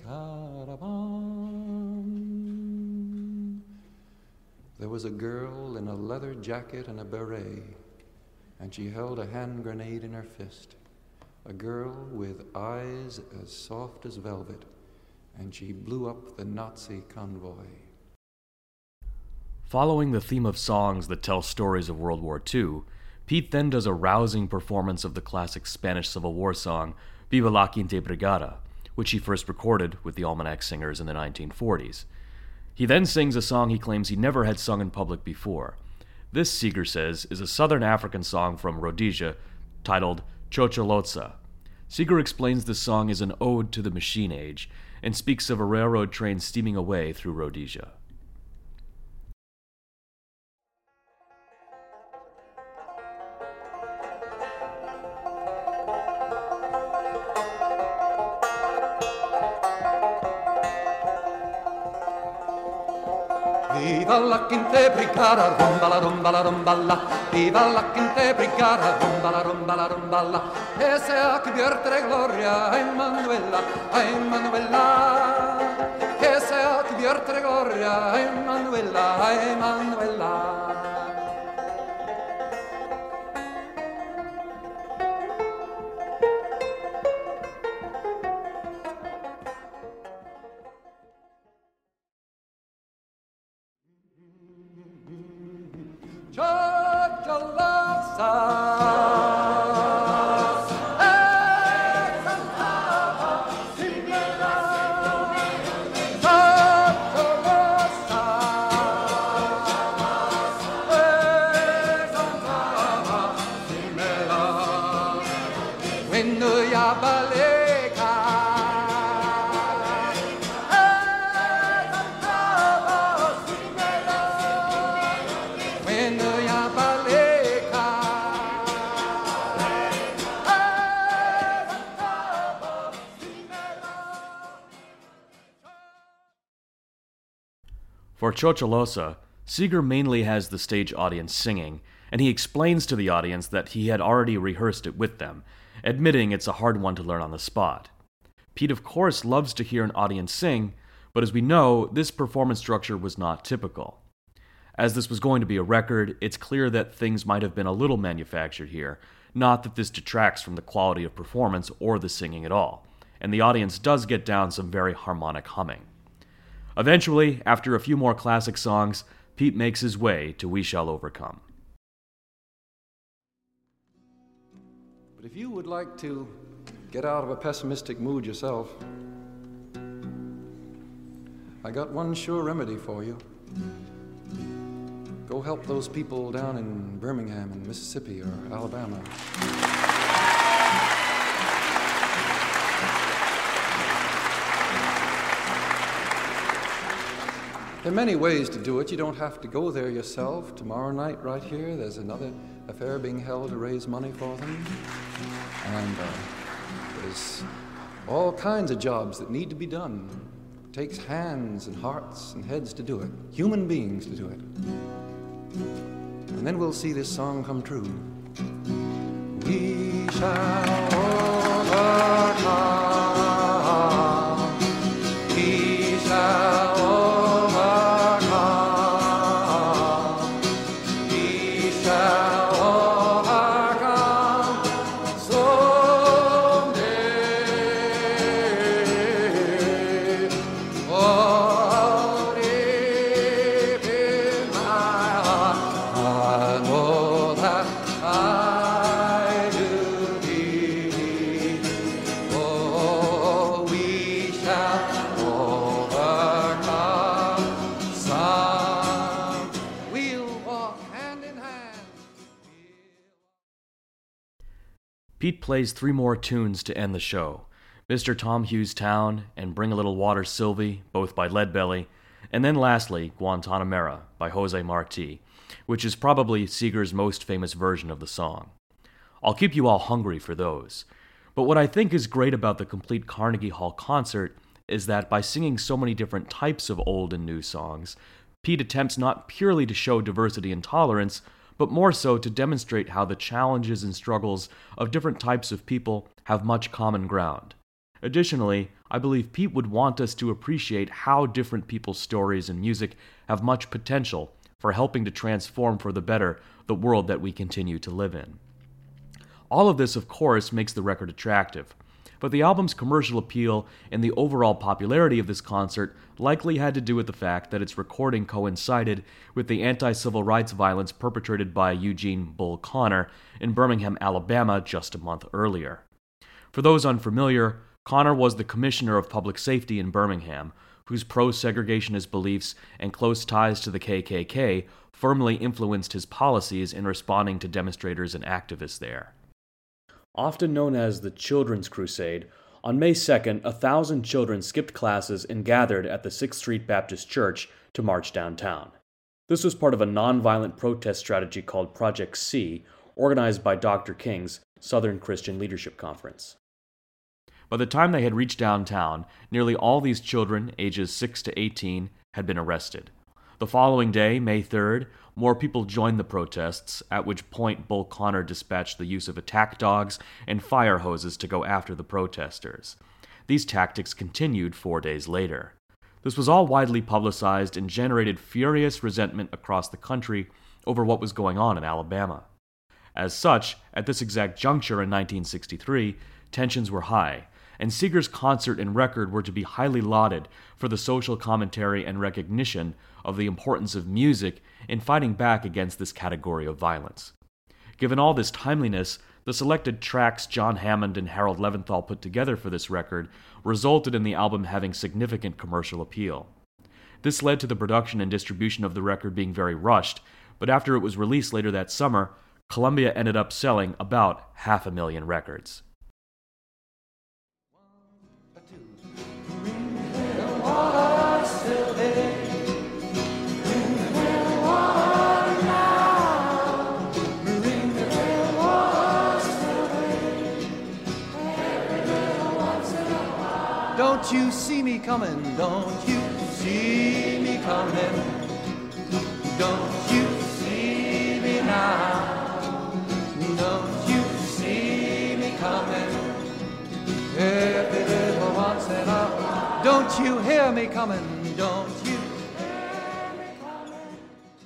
Karawan. There was a girl in a leather jacket and a beret, and she held a hand grenade in her fist. A girl with eyes as soft as velvet, and she blew up the Nazi convoy. Following the theme of songs that tell stories of World War Two, Pete then does a rousing performance of the classic Spanish Civil War song, Viva la Quinta Brigada, which he first recorded with the Almanac Singers in the nineteen forties. He then sings a song he claims he never had sung in public before. This, Seeger says, is a Southern African song from Rhodesia titled Chocholotsa. Seeger explains this song is an ode to the machine age and speaks of a railroad train steaming away through Rhodesia. Viva la Quinta Brigada, rumba la rumba la rumba la. Viva la Quinta Brigada, rumba la rumba la rumba la. E sea que vierte gloria a Emanuela, a Emanuela. E sea que vierte gloria a Emanuela, a Emanuela. For Chocholotsa, Seeger mainly has the stage audience singing, and he explains to the audience that he had already rehearsed it with them, admitting it's a hard one to learn on the spot. Pete, of course, loves to hear an audience sing, but as we know, this performance structure was not typical. As this was going to be a record, it's clear that things might have been a little manufactured here, not that this detracts from the quality of performance or the singing at all, and the audience does get down some very harmonic humming. Eventually, after a few more classic songs, Pete makes his way to We Shall Overcome. But if you would like to get out of a pessimistic mood yourself, I got one sure remedy for you. Go help those people down in Birmingham and Mississippi or Alabama. There are many ways to do it. You don't have to go there yourself. Tomorrow night, right here, there's another affair being held to raise money for them. And uh, there's all kinds of jobs that need to be done. It takes hands and hearts and heads to do it, human beings to do it. And then we'll see this song come true. We shall overcome. We shall oh Pete plays three more tunes to end the show. Mister Tom Hughes Town and Bring a Little Water Sylvie, both by Leadbelly, and then lastly, Guantanamera by Jose Marti, which is probably Seeger's most famous version of the song. I'll keep you all hungry for those. But what I think is great about the complete Carnegie Hall concert is that by singing so many different types of old and new songs, Pete attempts not purely to show diversity and tolerance, but more so to demonstrate how the challenges and struggles of different types of people have much common ground. Additionally, I believe Pete would want us to appreciate how different people's stories and music have much potential for helping to transform for the better the world that we continue to live in. All of this, of course, makes the record attractive, but the album's commercial appeal and the overall popularity of this concert likely had to do with the fact that its recording coincided with the anti-civil rights violence perpetrated by Eugene Bull Connor in Birmingham, Alabama, just a month earlier. For those unfamiliar, Connor was the Commissioner of Public Safety in Birmingham, whose pro-segregationist beliefs and close ties to the K K K firmly influenced his policies in responding to demonstrators and activists there. Often known as the Children's Crusade, on May second, a thousand children skipped classes and gathered at the sixth Street Baptist Church to march downtown. This was part of a nonviolent protest strategy called Project C, organized by Doctor King's Southern Christian Leadership Conference. By the time they had reached downtown, nearly all these children, ages six to eighteen, had been arrested. The following day, May third, more people joined the protests, at which point Bull Connor dispatched the use of attack dogs and fire hoses to go after the protesters. These tactics continued four days later. This was all widely publicized and generated furious resentment across the country over what was going on in Alabama. As such, at this exact juncture in nineteen sixty-three, tensions were high, and Seeger's concert and record were to be highly lauded for the social commentary and recognition of the importance of music in fighting back against this category of violence. Given all this timeliness, the selected tracks John Hammond and Harold Leventhal put together for this record resulted in the album having significant commercial appeal. This led to the production and distribution of the record being very rushed, but after it was released later that summer, Columbia ended up selling about half a million records. Don't you see me coming? Don't you see me coming? Don't you see me now? Don't you see me coming? Every little once in a while. Don't you hear me coming? Don't you hear me coming?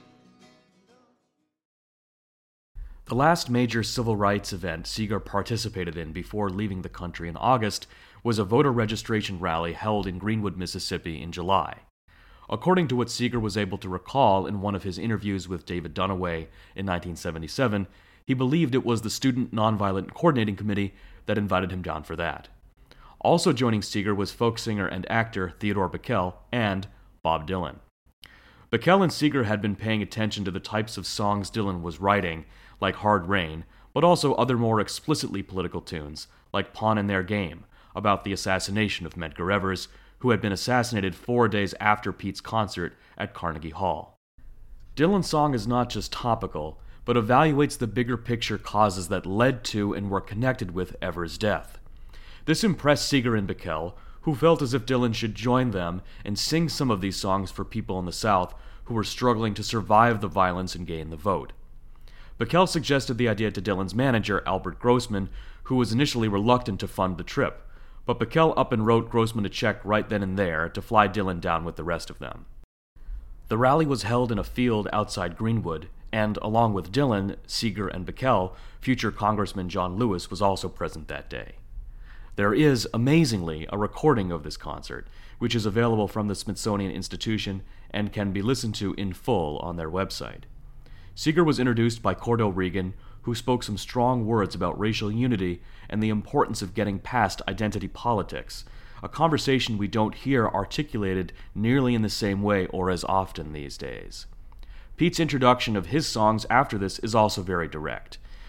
The last major civil rights event Seeger participated in before leaving the country in August was a voter registration rally held in Greenwood, Mississippi in July. According to what Seeger was able to recall in one of his interviews with David Dunaway in nineteen seventy-seven, he believed it was the Student Nonviolent Coordinating Committee that invited him down for that. Also joining Seeger was folk singer and actor Theodore Bikel and Bob Dylan. Bikel and Seeger had been paying attention to the types of songs Dylan was writing, like Hard Rain, but also other more explicitly political tunes, like Pawn in Their Game, about the assassination of Medgar Evers, who had been assassinated four days after Pete's concert at Carnegie Hall. Dylan's song is not just topical, but evaluates the bigger picture causes that led to and were connected with Evers' death. This impressed Seeger and Bikel, who felt as if Dylan should join them and sing some of these songs for people in the South who were struggling to survive the violence and gain the vote. Bikel suggested the idea to Dylan's manager, Albert Grossman, who was initially reluctant to fund the trip, but Bikel up and wrote Grossman a check right then and there to fly Dylan down with the rest of them. The rally was held in a field outside Greenwood, and along with Dylan, Seeger, and Bikel, future Congressman John Lewis was also present that day. There is, amazingly, a recording of this concert, which is available from the Smithsonian Institution and can be listened to in full on their website. Seeger was introduced by Cordo Regan, who spoke some strong words about racial unity and the importance of getting past identity politics, a conversation we don't hear articulated nearly in the same way or as often these days. Pete's introduction of his songs after this is also very direct.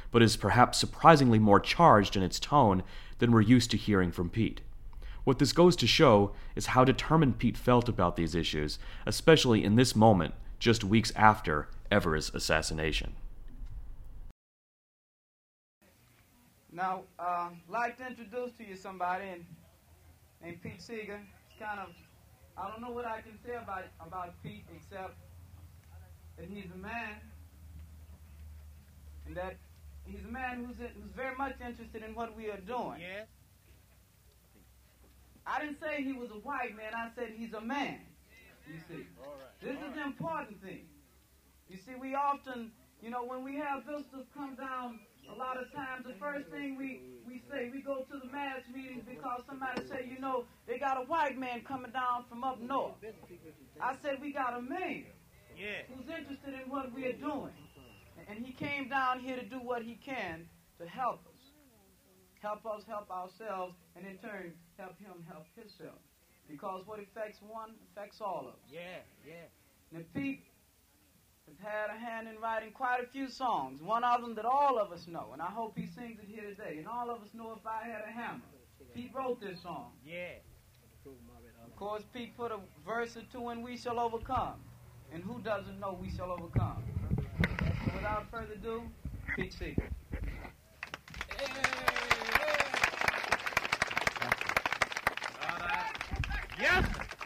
but is perhaps surprisingly more charged in its tone than we're used to hearing from Pete. What this goes to show is how determined Pete felt about these issues, especially in this moment, just weeks after Evers' assassination. Now, uh, I'd like to introduce to you somebody and, named Pete Seeger. It's kind of, I don't know what I can say about, about Pete except that he's a man, and that he's a man who's, who's very much interested in what we are doing. Yes. I didn't say he was a white man, I said he's a man, you see. All right. This All is right. the important thing. You see, we often, you know, when we have visitors come down, a lot of times the first thing we, we say, we go to the mass meetings because somebody say, you know, they got a white man coming down from up north. I said, we got a man Yeah. who's interested in what we are doing. And he came down here to do what he can to help us. Help us help ourselves, and in turn, help him help himself. Because what affects one affects all of us. Yeah. Yeah. Now, Pete has had a hand in writing quite a few songs, one of them that all of us know, and I hope he sings it here today. And all of us know If I Had a Hammer. Pete wrote this song. Yeah. Of course, Pete put a verse or two in We Shall Overcome. And who doesn't know We Shall Overcome? So without further ado, Pete Seeger. Yes.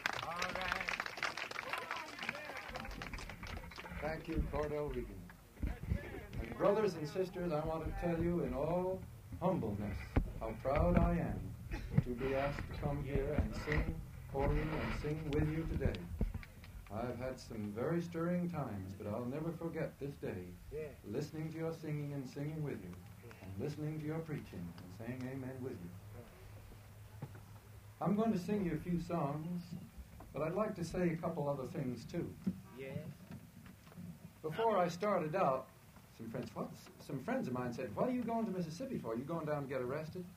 Thank you, Cordell Regan. And brothers and sisters, I want to tell you in all humbleness how proud I am to be asked to come here and sing for you and sing with you today. I've had some very stirring times, but I'll never forget this day, listening to your singing and singing with you, and listening to your preaching and saying amen with you. I'm going to sing you a few songs, but I'd like to say a couple other things too. Yes. Before I started out, some friends, what, some friends of mine said, "What are you going to Mississippi for? Are you going down to get arrested?"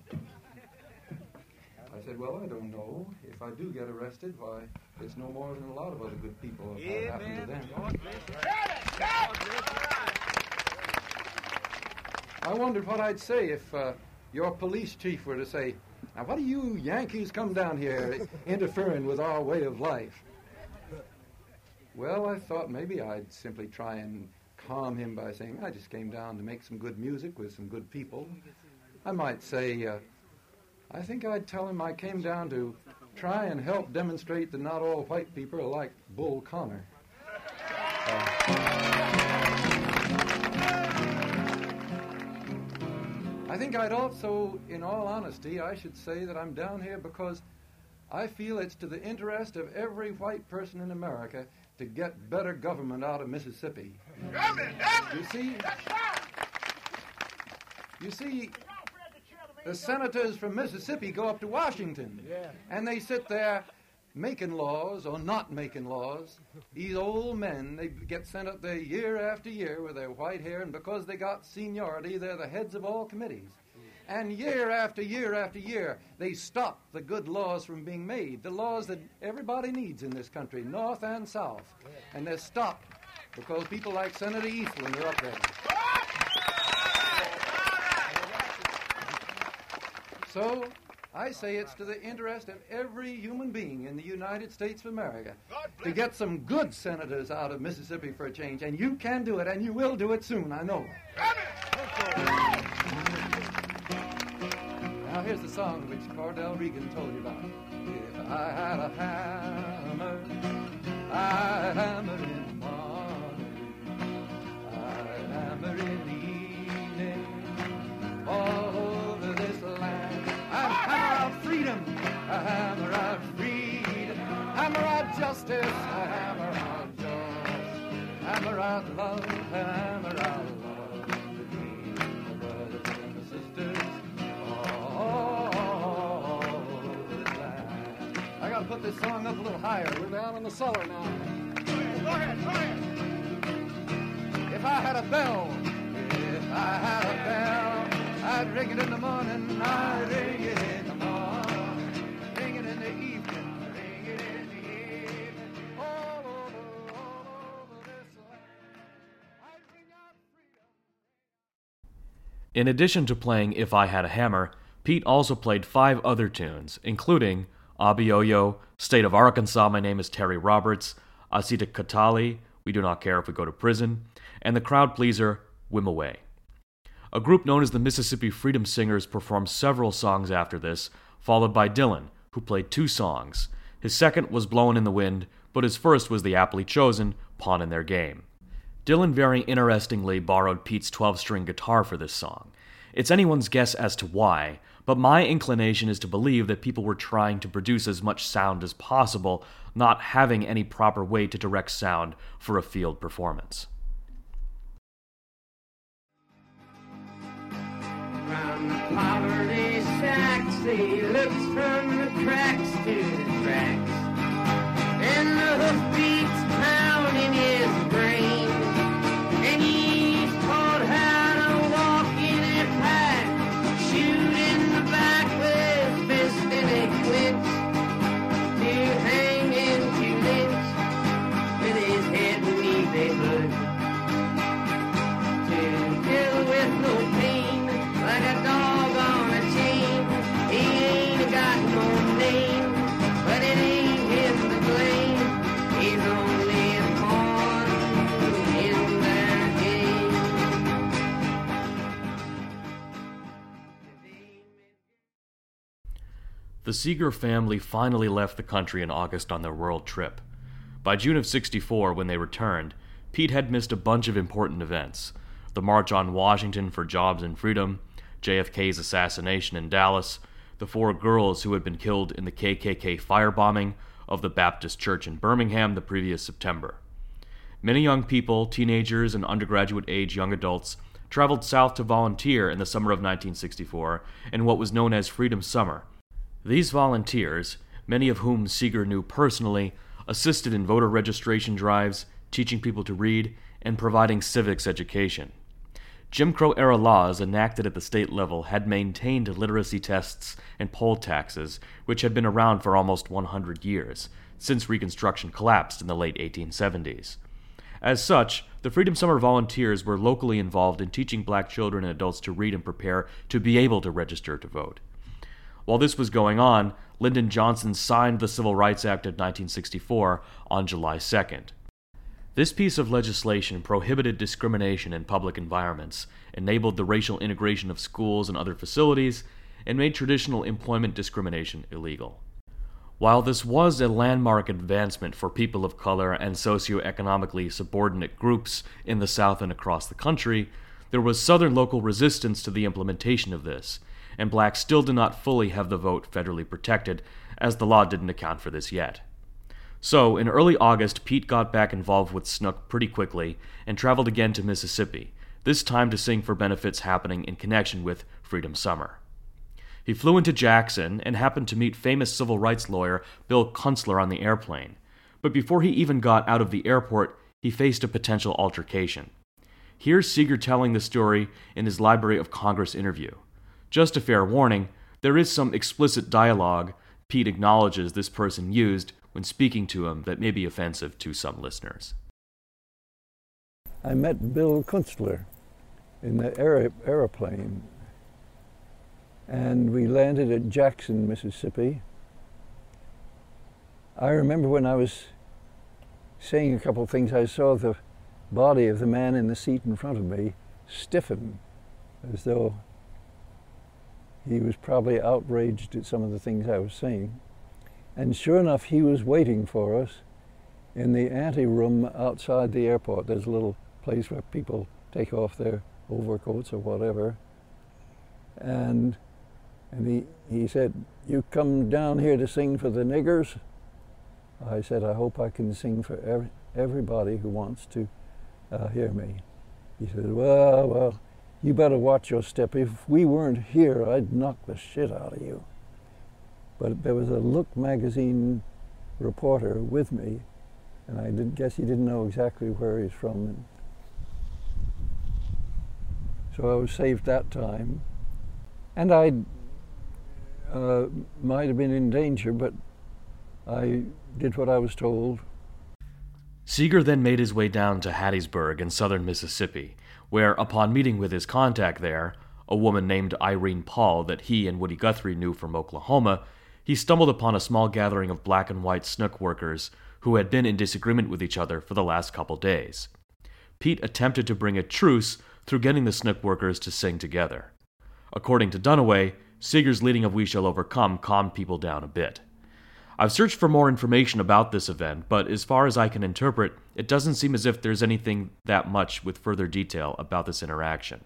I said, "Well, I don't know. If I do get arrested, why, it's no more than a lot of other good people have had happen to them." God bless. I wondered what I'd say if uh, your police chief were to say, "Now, what do you Yankees come down here interfering with our way of life?" Well, I thought maybe I'd simply try and calm him by saying, "I just came down to make some good music with some good people." I might say, uh, I think I'd tell him I came down to try and help demonstrate that not all white people are like Bull Connor. Uh, I think I'd also, in all honesty, I should say that I'm down here because I feel it's to the interest of every white person in America to get better government out of Mississippi. You see, you see, the senators from Mississippi go up to Washington, and they sit there making laws or not making laws. These old men, they get sent up there year after year with their white hair, and because they got seniority, they're the heads of all committees. And year after year after year, they stop the good laws from being made, the laws that everybody needs in this country, north and south. And they're stopped because people like Senator Eastland are up there. So, I say it's to the interest of every human being in the United States of America to get some good senators out of Mississippi for a change. And you can do it, and you will do it soon, I know. Now here's the song which Cordell Regan told you about. If I had a hammer, I'd hammer in the morning, I'd hammer in the evening, all over this land. I'd hammer out freedom, I hammer out freedom, hammer out justice, I hammer out joy, hammer out love, hammer out love. My brothers and my sisters, all over this land. I gotta put this song up a little higher. We're down in the cellar now. Go ahead, go ahead. If I had a bell, if I had a bell, I'd ring it in the morning, I'd ring it in the morning, ring it in the evening, ring it in the evening, all over, all over this land. I'd ring out freedom. In addition to playing If I Had a Hammer, Pete also played five other tunes, including Abioyo, State of Arkansas, My Name is Terry Roberts, Asita Katali, We Do Not Care If We Go to Prison, and the crowd pleaser, Wimoweh. A group known as the Mississippi Freedom Singers performed several songs after this, followed by Dylan, who played two songs. His second was Blowin' in the Wind, but his first was the aptly chosen Pawn in Their Game. Dylan very interestingly borrowed Pete's twelve-string guitar for this song. It's anyone's guess as to why, but my inclination is to believe that people were trying to produce as much sound as possible, not having any proper way to direct sound for a field performance. From the poverty shacks, he looks from the cracks to the tracks, and the hoofbeats pound in his brain, and he's taught how to walk in a pack, shoot in the back with fist in a clinch, to hang and to lynch with his head beneath a hood, to kill with no pain like a dog on a chain. He ain't got no name, but it ain't his to blame. He's only a pawn in their game. The Seeger family finally left the country in August on their world trip. By June of sixty-four, when they returned, Pete had missed a bunch of important events: the March on Washington for Jobs and Freedom, J F K's assassination in Dallas, the four girls who had been killed in the K K K firebombing of the Baptist Church in Birmingham the previous September. Many young people, teenagers and undergraduate-age young adults, traveled south to volunteer in the summer of nineteen sixty-four in what was known as Freedom Summer. These volunteers, many of whom Seeger knew personally, assisted in voter registration drives, teaching people to read, and providing civics education. Jim Crow-era laws enacted at the state level had maintained literacy tests and poll taxes, which had been around for almost one hundred years, since Reconstruction collapsed in the late eighteen seventies. As such, the Freedom Summer volunteers were locally involved in teaching black children and adults to read and prepare to be able to register to vote. While this was going on, Lyndon Johnson signed the Civil Rights Act of nineteen sixty-four on July second. This piece of legislation prohibited discrimination in public environments, enabled the racial integration of schools and other facilities, and made traditional employment discrimination illegal. While this was a landmark advancement for people of color and socioeconomically subordinate groups in the South and across the country, there was Southern local resistance to the implementation of this, and blacks still did not fully have the vote federally protected, as the law didn't account for this yet. So, in early August, Pete got back involved with Snook pretty quickly and traveled again to Mississippi, this time to sing for benefits happening in connection with Freedom Summer. He flew into Jackson and happened to meet famous civil rights lawyer Bill Kunstler on the airplane, but before he even got out of the airport, he faced a potential altercation. Here's Seeger telling the story in his Library of Congress interview. Just a fair warning, there is some explicit dialogue Pete acknowledges this person used when speaking to him that may be offensive to some listeners. I met Bill Kunstler in the aer- aeroplane, and we landed at Jackson, Mississippi. I remember when I was saying a couple of things, I saw the body of the man in the seat in front of me stiffen, as though he was probably outraged at some of the things I was saying. And sure enough, he was waiting for us in the anteroom outside the airport. There's a little place where people take off their overcoats or whatever. And and he, he said, "You come down here to sing for the niggers?" I said, "I hope I can sing for every, everybody who wants to uh, hear me." He said, well, well, you better watch your step. If we weren't here, I'd knock the shit out of you. But there was a Look magazine reporter with me, and I didn't guess he didn't know exactly where he's from. And so I was saved that time. And I uh, might have been in danger, but I did what I was told. Seeger then made his way down to Hattiesburg in southern Mississippi, where, upon meeting with his contact there, a woman named Irene Paul that he and Woody Guthrie knew from Oklahoma, he stumbled upon a small gathering of black and white snook workers who had been in disagreement with each other for the last couple days. Pete attempted to bring a truce through getting the snook workers to sing together. According to Dunaway, Seeger's leading of We Shall Overcome calmed people down a bit. I've searched for more information about this event, but as far as I can interpret, it doesn't seem as if there's anything that much with further detail about this interaction.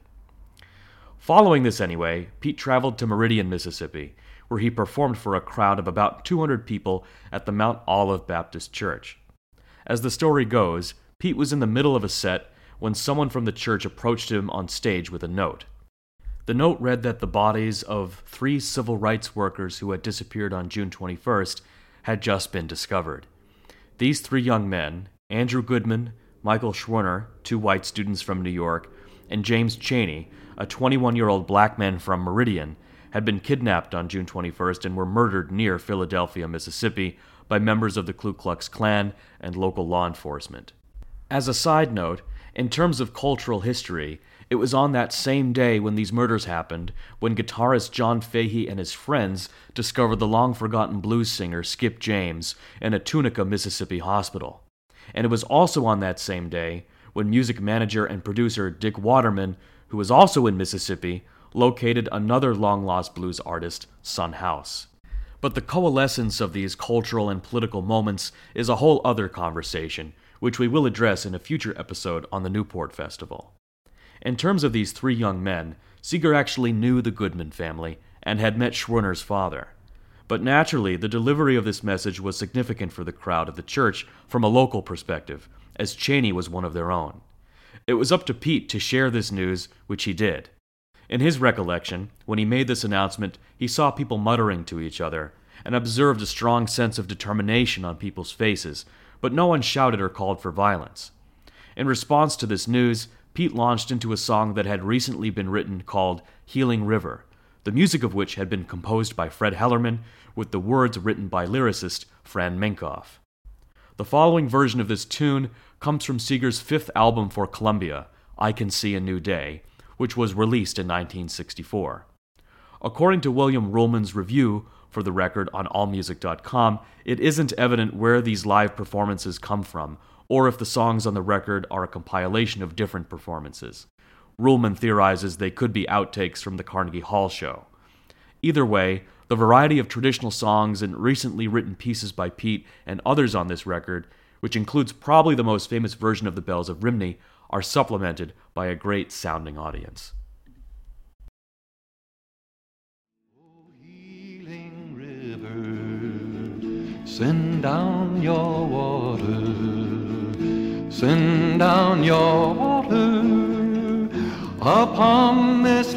Following this anyway, Pete traveled to Meridian, Mississippi, where he performed for a crowd of about two hundred people at the Mount Olive Baptist Church. As the story goes, Pete was in the middle of a set when someone from the church approached him on stage with a note. The note read that the bodies of three civil rights workers who had disappeared on June twenty-first had just been discovered. These three young men, Andrew Goodman, Michael Schwerner, two white students from New York, and James Chaney, a twenty-one-year-old black man from Meridian, had been kidnapped on June twenty-first and were murdered near Philadelphia, Mississippi, by members of the Ku Klux Klan and local law enforcement. As a side note, in terms of cultural history, it was on that same day when these murders happened when guitarist John Fahey and his friends discovered the long-forgotten blues singer Skip James in a Tunica, Mississippi hospital. And it was also on that same day when music manager and producer Dick Waterman, who was also in Mississippi, located another long-lost blues artist, Son House. But the coalescence of these cultural and political moments is a whole other conversation, which we will address in a future episode on the Newport Festival. In terms of these three young men, Seeger actually knew the Goodman family and had met Schwerner's father. But naturally, the delivery of this message was significant for the crowd at the church from a local perspective, as Chaney was one of their own. It was up to Pete to share this news, which he did. In his recollection, when he made this announcement, he saw people muttering to each other and observed a strong sense of determination on people's faces, but no one shouted or called for violence. In response to this news, Pete launched into a song that had recently been written called Healing River, the music of which had been composed by Fred Hellerman, with the words written by lyricist Fran Minkoff. The following version of this tune comes from Seeger's fifth album for Columbia, I Can See a New Day, which was released in nineteen sixty-four. According to William Ruhlman's review for the record on all music dot com, it isn't evident where these live performances come from, or if the songs on the record are a compilation of different performances. Ruhlman theorizes they could be outtakes from the Carnegie Hall show. Either way, the variety of traditional songs and recently written pieces by Pete and others on this record, which includes probably the most famous version of the Bells of Rhymney, are supplemented by a great sounding audience. Healing river, send down your water. Send down your water upon this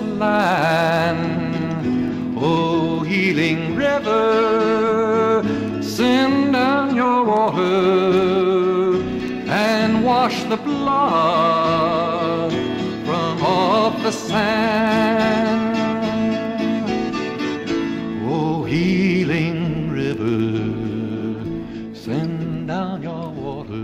land. Oh, healing river, send down your water and wash the blood from off the sand. Oh, healing river, send down your water.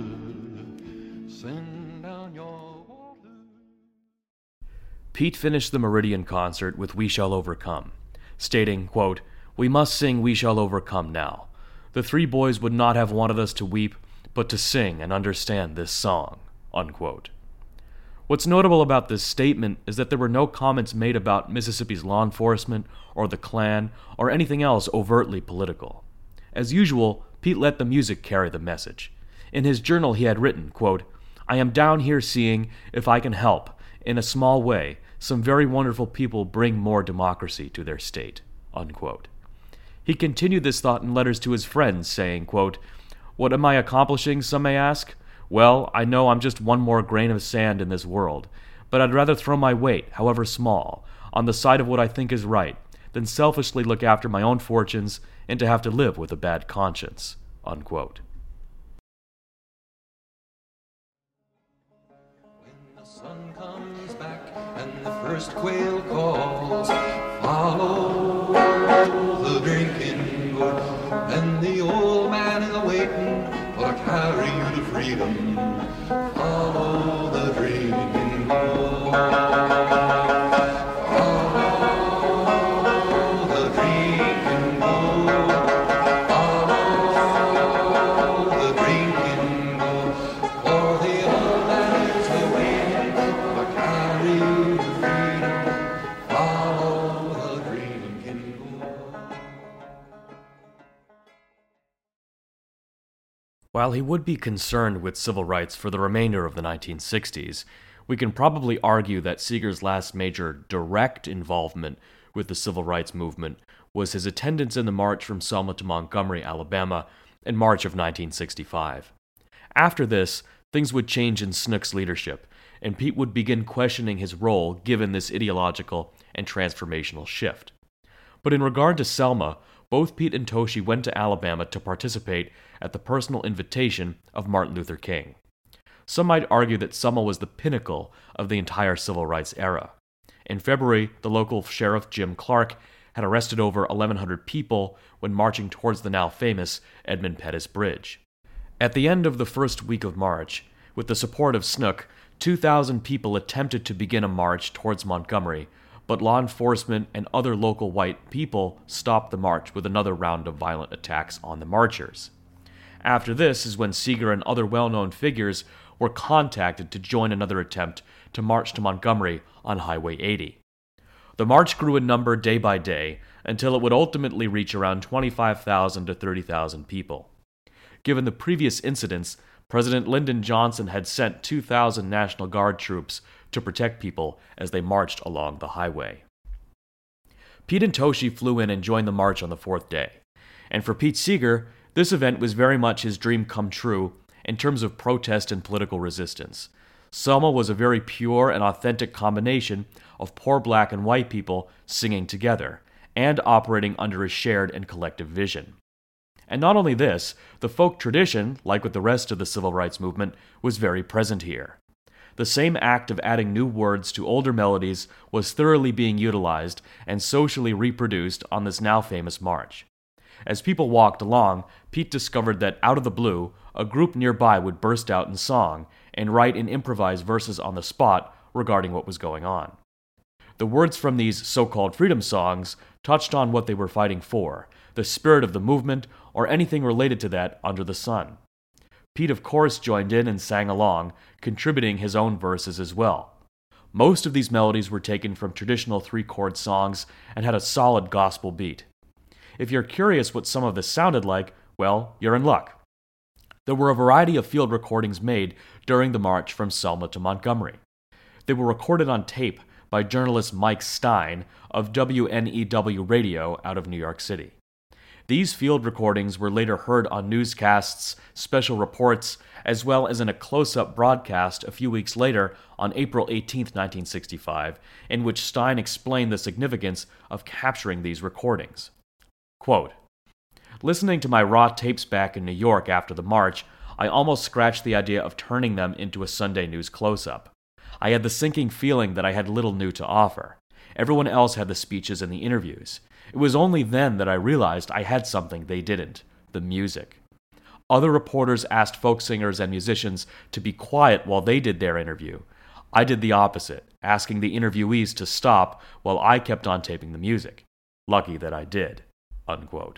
Pete finished the Meridian concert with We Shall Overcome, stating, quote, "We must sing We Shall Overcome now. The three boys would not have wanted us to weep, but to sing and understand this song," unquote. What's notable about this statement is that there were no comments made about Mississippi's law enforcement or the Klan or anything else overtly political. As usual, Pete let the music carry the message. In his journal he had written, quote, "I am down here seeing, if I can help, in a small way, some very wonderful people bring more democracy to their state," unquote. He continued this thought in letters to his friends, saying, quote, "What am I accomplishing, some may ask? Well, I know I'm just one more grain of sand in this world, but I'd rather throw my weight, however small, on the side of what I think is right, than selfishly look after my own fortunes and to have to live with a bad conscience," unquote. First quail calls, follow the drinking gourd, and the old man is a-waiting for to carry you to freedom. Follow the drinking gourd, While he would be concerned with civil rights for the remainder of the nineteen sixties, we can probably argue that Seeger's last major direct involvement with the civil rights movement was his attendance in the march from Selma to Montgomery, Alabama, in March of nineteen sixty-five. After this, things would change in Snook's leadership, and Pete would begin questioning his role given this ideological and transformational shift. But in regard to Selma, both Pete and Toshi went to Alabama to participate at the personal invitation of Martin Luther King. Some might argue that Selma was the pinnacle of the entire civil rights era. In February, the local sheriff Jim Clark had arrested over eleven hundred people when marching towards the now famous Edmund Pettus Bridge. At the end of the first week of March, with the support of Snook, two thousand people attempted to begin a march towards Montgomery, but law enforcement and other local white people stopped the march with another round of violent attacks on the marchers. After this is when Seeger and other well-known figures were contacted to join another attempt to march to Montgomery on Highway eighty. The march grew in number day by day until it would ultimately reach around twenty-five thousand to thirty thousand people. Given the previous incidents, President Lyndon Johnson had sent two thousand National Guard troops to protect people as they marched along the highway. Pete and Toshi flew in and joined the march on the fourth day. And for Pete Seeger, this event was very much his dream come true in terms of protest and political resistance. Selma was a very pure and authentic combination of poor black and white people singing together and operating under a shared and collective vision. And not only this, the folk tradition, like with the rest of the civil rights movement, was very present here. The same act of adding new words to older melodies was thoroughly being utilized and socially reproduced on this now famous march. As people walked along, Pete discovered that out of the blue, a group nearby would burst out in song and write and improvise verses on the spot regarding what was going on. The words from these so-called freedom songs touched on what they were fighting for, the spirit of the movement, or anything related to that under the sun. Pete, of course, joined in and sang along, contributing his own verses as well. Most of these melodies were taken from traditional three-chord songs and had a solid gospel beat. If you're curious what some of this sounded like, well, you're in luck. There were a variety of field recordings made during the march from Selma to Montgomery. They were recorded on tape by journalist Mike Stein of W N E W Radio out of New York City. These field recordings were later heard on newscasts, special reports, as well as in a close-up broadcast a few weeks later on April eighteenth, nineteen sixty-five, in which Stein explained the significance of capturing these recordings. Quote, "Listening to my raw tapes back in New York after the march, I almost scratched the idea of turning them into a Sunday news close-up. I had the sinking feeling that I had little new to offer. Everyone else had the speeches and the interviews. It was only then that I realized I had something they didn't, the music. Other reporters asked folk singers and musicians to be quiet while they did their interview. I did the opposite, asking the interviewees to stop while I kept on taping the music. Lucky that I did." Unquote.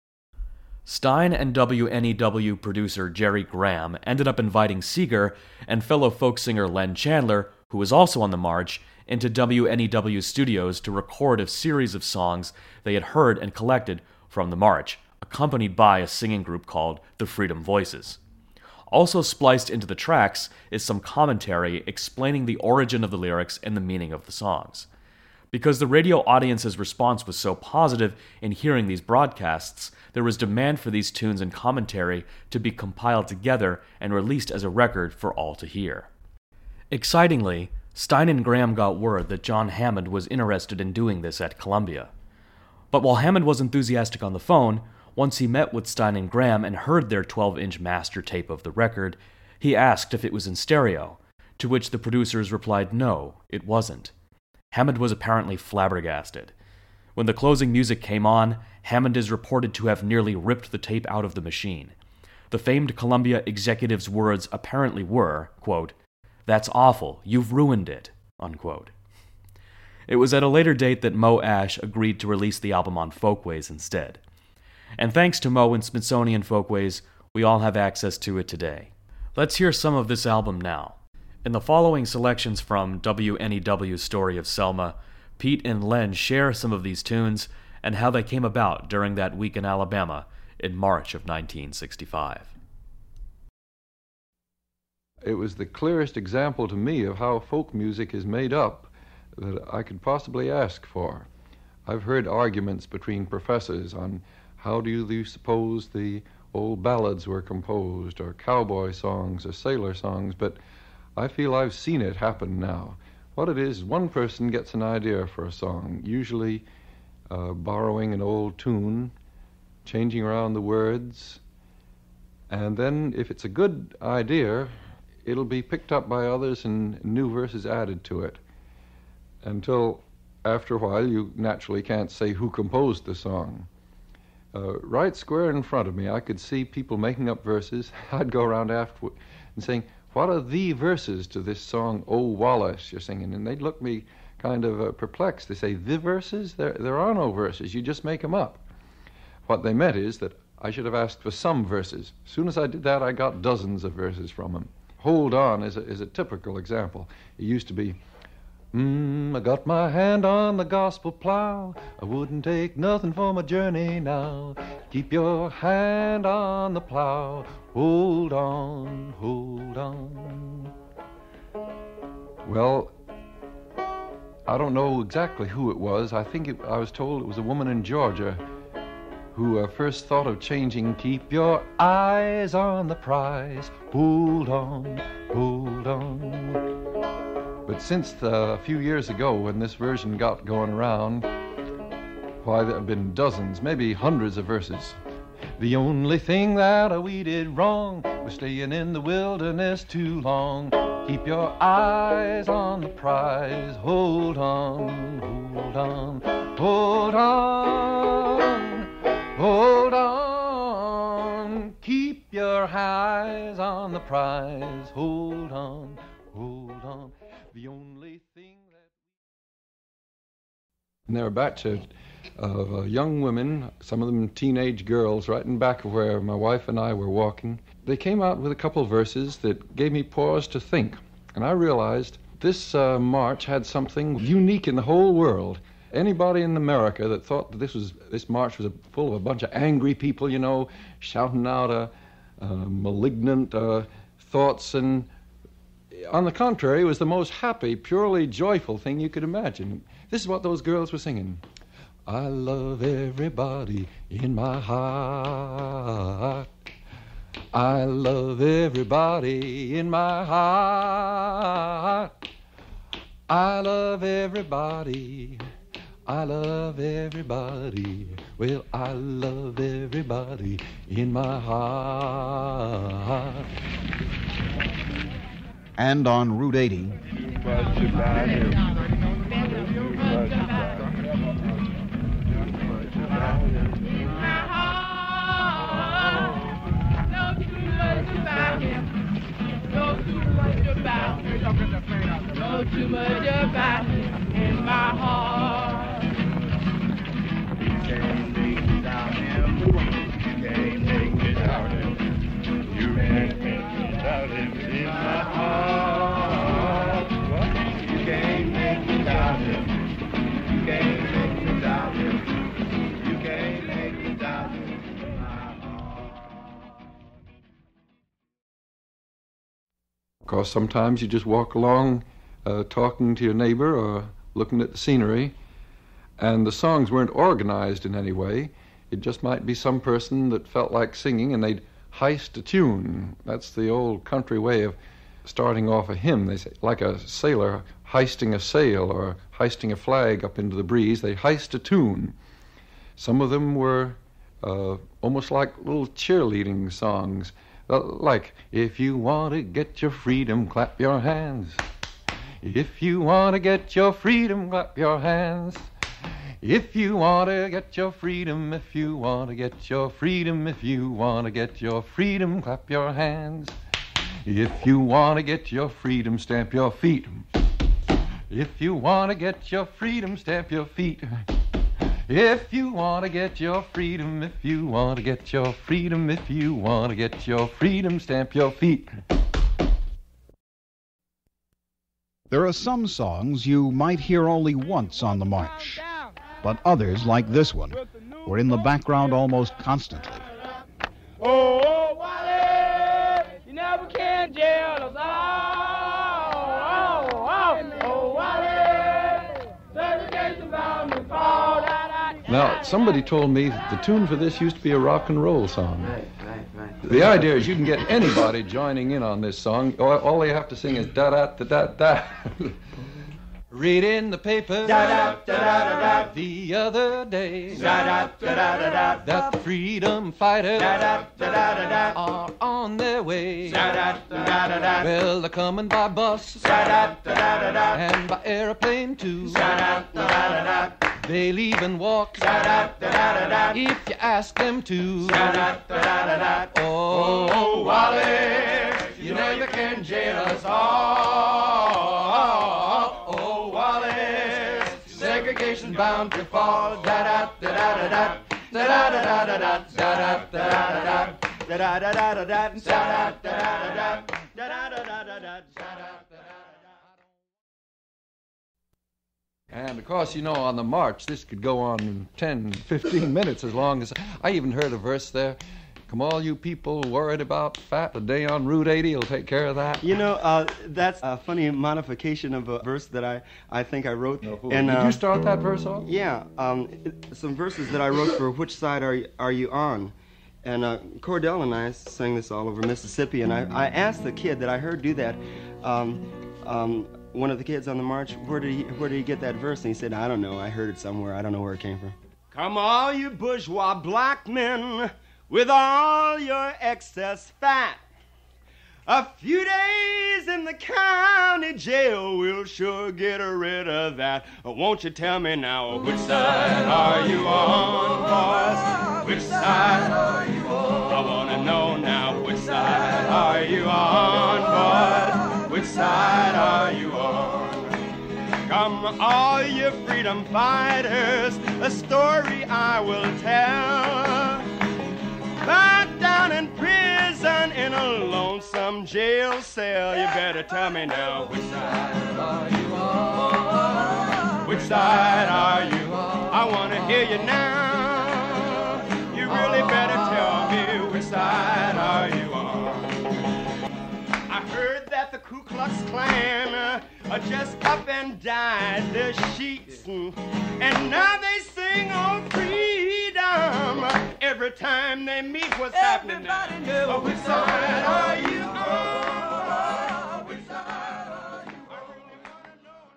Stein and W N E W producer Jerry Graham ended up inviting Seeger and fellow folk singer Len Chandler, who was also on the march, into W N E W studios to record a series of songs they had heard and collected from the march, accompanied by a singing group called the Freedom Voices. Also spliced into the tracks is some commentary explaining the origin of the lyrics and the meaning of the songs. Because the radio audience's response was so positive in hearing these broadcasts, there was demand for these tunes and commentary to be compiled together and released as a record for all to hear. Excitingly, Stein and Graham got word that John Hammond was interested in doing this at Columbia. But while Hammond was enthusiastic on the phone, once he met with Stein and Graham and heard their twelve-inch master tape of the record, he asked if it was in stereo, to which the producers replied no, it wasn't. Hammond was apparently flabbergasted. When the closing music came on, Hammond is reported to have nearly ripped the tape out of the machine. The famed Columbia executive's words apparently were, quote, "That's awful, you've ruined it," unquote. It was at a later date that Mo Ash agreed to release the album on Folkways instead. And thanks to Mo and Smithsonian Folkways, we all have access to it today. Let's hear some of this album now. In the following selections from W N E W's Story of Selma, Pete and Len share some of these tunes and how they came about during that week in Alabama in March of nineteen sixty-five. It was the clearest example to me of how folk music is made up that I could possibly ask for. I've heard arguments between professors on how do you suppose the old ballads were composed, or cowboy songs, or sailor songs, but I feel I've seen it happen now. What it is, one person gets an idea for a song, usually uh, borrowing an old tune, changing around the words, and then if it's a good idea, it'll be picked up by others and new verses added to it, until after a while you naturally can't say who composed the song. Uh, right square in front of me, I could see people making up verses. I'd go around after and saying, what are the verses to this song, Oh Wallace, you're singing? And they'd look at me kind of uh, perplexed. They say, the verses? There, there are no verses. You just make them up. What they meant is that I should have asked for some verses. As soon as I did that, I got dozens of verses from them. Hold On is a, is a typical example. It used to be, Mm, I got my hand on the gospel plow. I wouldn't take nothing for my journey now. Keep your hand on the plow. Hold on, hold on. Well, I don't know exactly who it was. I think it, I was told it was a woman in Georgia who uh, first thought of changing, keep your eyes on the prize. Hold on, hold on. But since the, a few years ago when this version got going around, why, there have been dozens, maybe hundreds of verses. The only thing that we did wrong was staying in the wilderness too long. Keep your eyes on the prize. Hold on, hold on, hold on, hold on. Keep your eyes on the prize. Hold on, hold on. The only thing that... And there were a batch of, of uh, young women, some of them teenage girls, right in back of where my wife and I were walking. They came out with a couple of verses that gave me pause to think. And I realized this uh, march had something unique in the whole world. Anybody in America that thought that this was this march was a, full of a bunch of angry people, you know, shouting out uh, uh, malignant uh, thoughts, and on the contrary, it was the most happy, purely joyful thing you could imagine. This is what those girls were singing. I love everybody in my heart. I love everybody in my heart. I love everybody. I love everybody. Well, I love everybody in my heart. And on Route eighty, know too much about him in my heart. You can't make it out him. You can't make it out him. You can't make it out him in my heart. You can't make it out him. You can't make it out him. You can't make it out him in my heart. Of course, sometimes you just walk along uh, talking to your neighbor or looking at the scenery, and the songs weren't organized in any way. It just might be some person that felt like singing and they'd heist a tune. That's the old country way of starting off a hymn. They say, like a sailor heisting a sail or heisting a flag up into the breeze, they heist a tune. Some of them were uh, almost like little cheerleading songs. Uh, like, if you want to get your freedom, clap your hands. If you want to get your freedom, clap your hands. If you want to get your freedom, if you want to get your freedom, if you want to get your freedom, clap your hands. If you want to get your freedom, stamp your feet. If you want to get your freedom, stamp your feet. If you want to get your freedom, if you want to get your freedom, if you want to get your freedom, stamp your feet. there are some songs you might hear only once on the march, but others, like this one, were in the background almost constantly. Oh, Wally, you never can can jail us all. Oh, oh, oh, Wally, segregation bound to fall. Now, somebody told me that the tune for this used to be a rock and roll song. Right, right, right. The idea is you can get anybody joining in on this song. All, all they have to sing is da-da-da-da-da. Read in the paper Da-da-da-da-da-da. the other day Da-da-da-da-da-da. that the freedom fighters Da-da-da-da-da-da. are on their way. Da-da-da-da-da-da. Well, they're coming by bus Da-da-da-da-da-da. and by airplane too. Da-da-da-da-da-da. They'll even walk Da-da-da-da-da-da. if you ask them to. Da-da-da-da-da-da. Oh, Oh, Wally, you know you can jail us all. Oh, Wally, segregation bound to fall. Da-da-da-da-da-da. Da-da-da-da-da-da. Da-da-da-da-da-da. Da-da-da-da-da-da. Da-da-da-da-da-da. Da-da-da-da-da-da. And of course, you know, on the march, this could go on ten, fifteen minutes as long as... I even heard a verse there. Come all you people worried about fat, a day on Route eighty will take care of that. You know, uh, that's a funny modification of a verse that I, I think I wrote. No, and, Did uh, you start that verse off? Yeah, um, some verses that I wrote for Which Side Are You, are you On? And uh, Cordell and I sang this all over Mississippi, and I, I asked the kid that I heard do that, um, um, one of the kids on the march, where did he where did he get that verse? And he said, I don't know, I heard it somewhere, I don't know where it came from. Come all you bourgeois black men with all your excess fat. A few days in the county jail will sure get rid of that. Won't you tell me now, which side are you on, boys? Which side are you on? I want to know now, which side are you on, boys? Which side are you on? Come all you freedom fighters, a story I will tell. Back down in prison in a lonesome jail cell. You better tell me now, which side are you on? Which side are you on? I want to hear you now. You really better tell me, which side are you on? I heard that the Ku Klux Klan uh, are just up and dyed the sheets, and now they sing on freedom every time they meet. What's happening now? Oh, which side are you on? Which side are you on?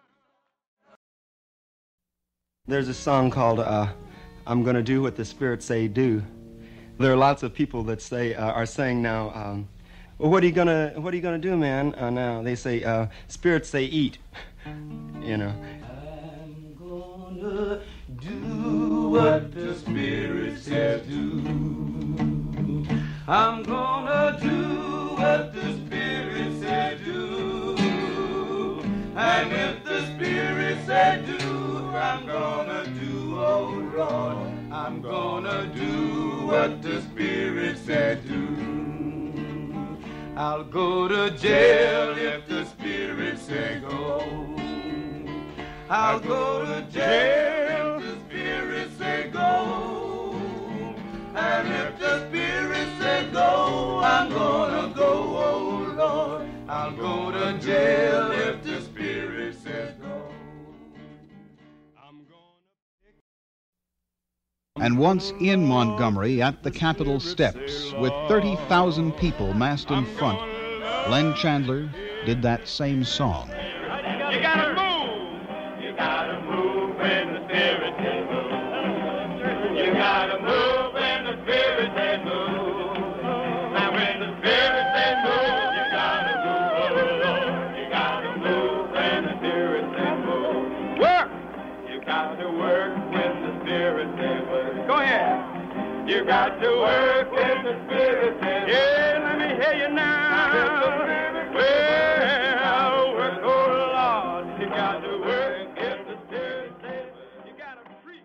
There's a song called uh, I'm Gonna Do What the Spirit Say Do. There are lots of people that say uh, are saying now, um, well, what are you gonna what are you gonna do, man? Uh, now they say uh, spirits say eat. You know. I'm gonna do what the Spirit says do. I'm gonna do what the Spirit says do. And if the Spirit said do, I'm gonna do, oh Lord. I'm gonna do what the Spirit said do. I'll go to jail if the Spirit say go. I'll go to jail if the Spirit say go. And if the Spirit say go, I'm gonna go, oh Lord. I'll go to jail if the Spirit says go. I'm gonna... And once in Montgomery at the Capitol steps, with thirty thousand people massed in front, Glenn Chandler did that same song. You gotta move. You gotta move when the Spirit says move. You gotta move when the Spirit says move. Now when the Spirit says move, you gotta move, oh Lord. You gotta move when the Spirit says move. Work. You got to work when the Spirit says work. Go ahead. You got to work when the Spirit says work. Yeah, let me hear you now. Well, work, oh Lord. You got to work if the Spirit says work. You got to preach.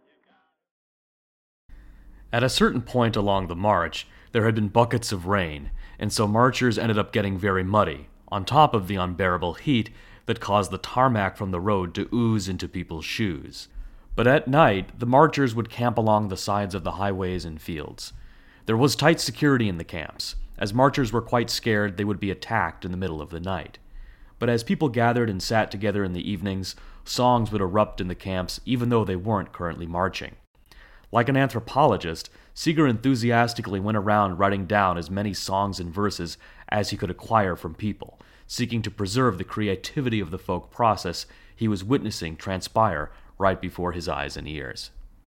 At a certain point along the march, there had been buckets of rain, and so marchers ended up getting very muddy, on top of the unbearable heat that caused the tarmac from the road to ooze into people's shoes. But at night, the marchers would camp along the sides of the highways and fields. There was tight security in the camps, as marchers were quite scared they would be attacked in the middle of the night. But as people gathered and sat together in the evenings, songs would erupt in the camps even though they weren't currently marching. Like an anthropologist, Seeger enthusiastically went around writing down as many songs and verses as he could acquire from people, seeking to preserve the creativity of the folk process he was witnessing transpire right before his eyes and ears.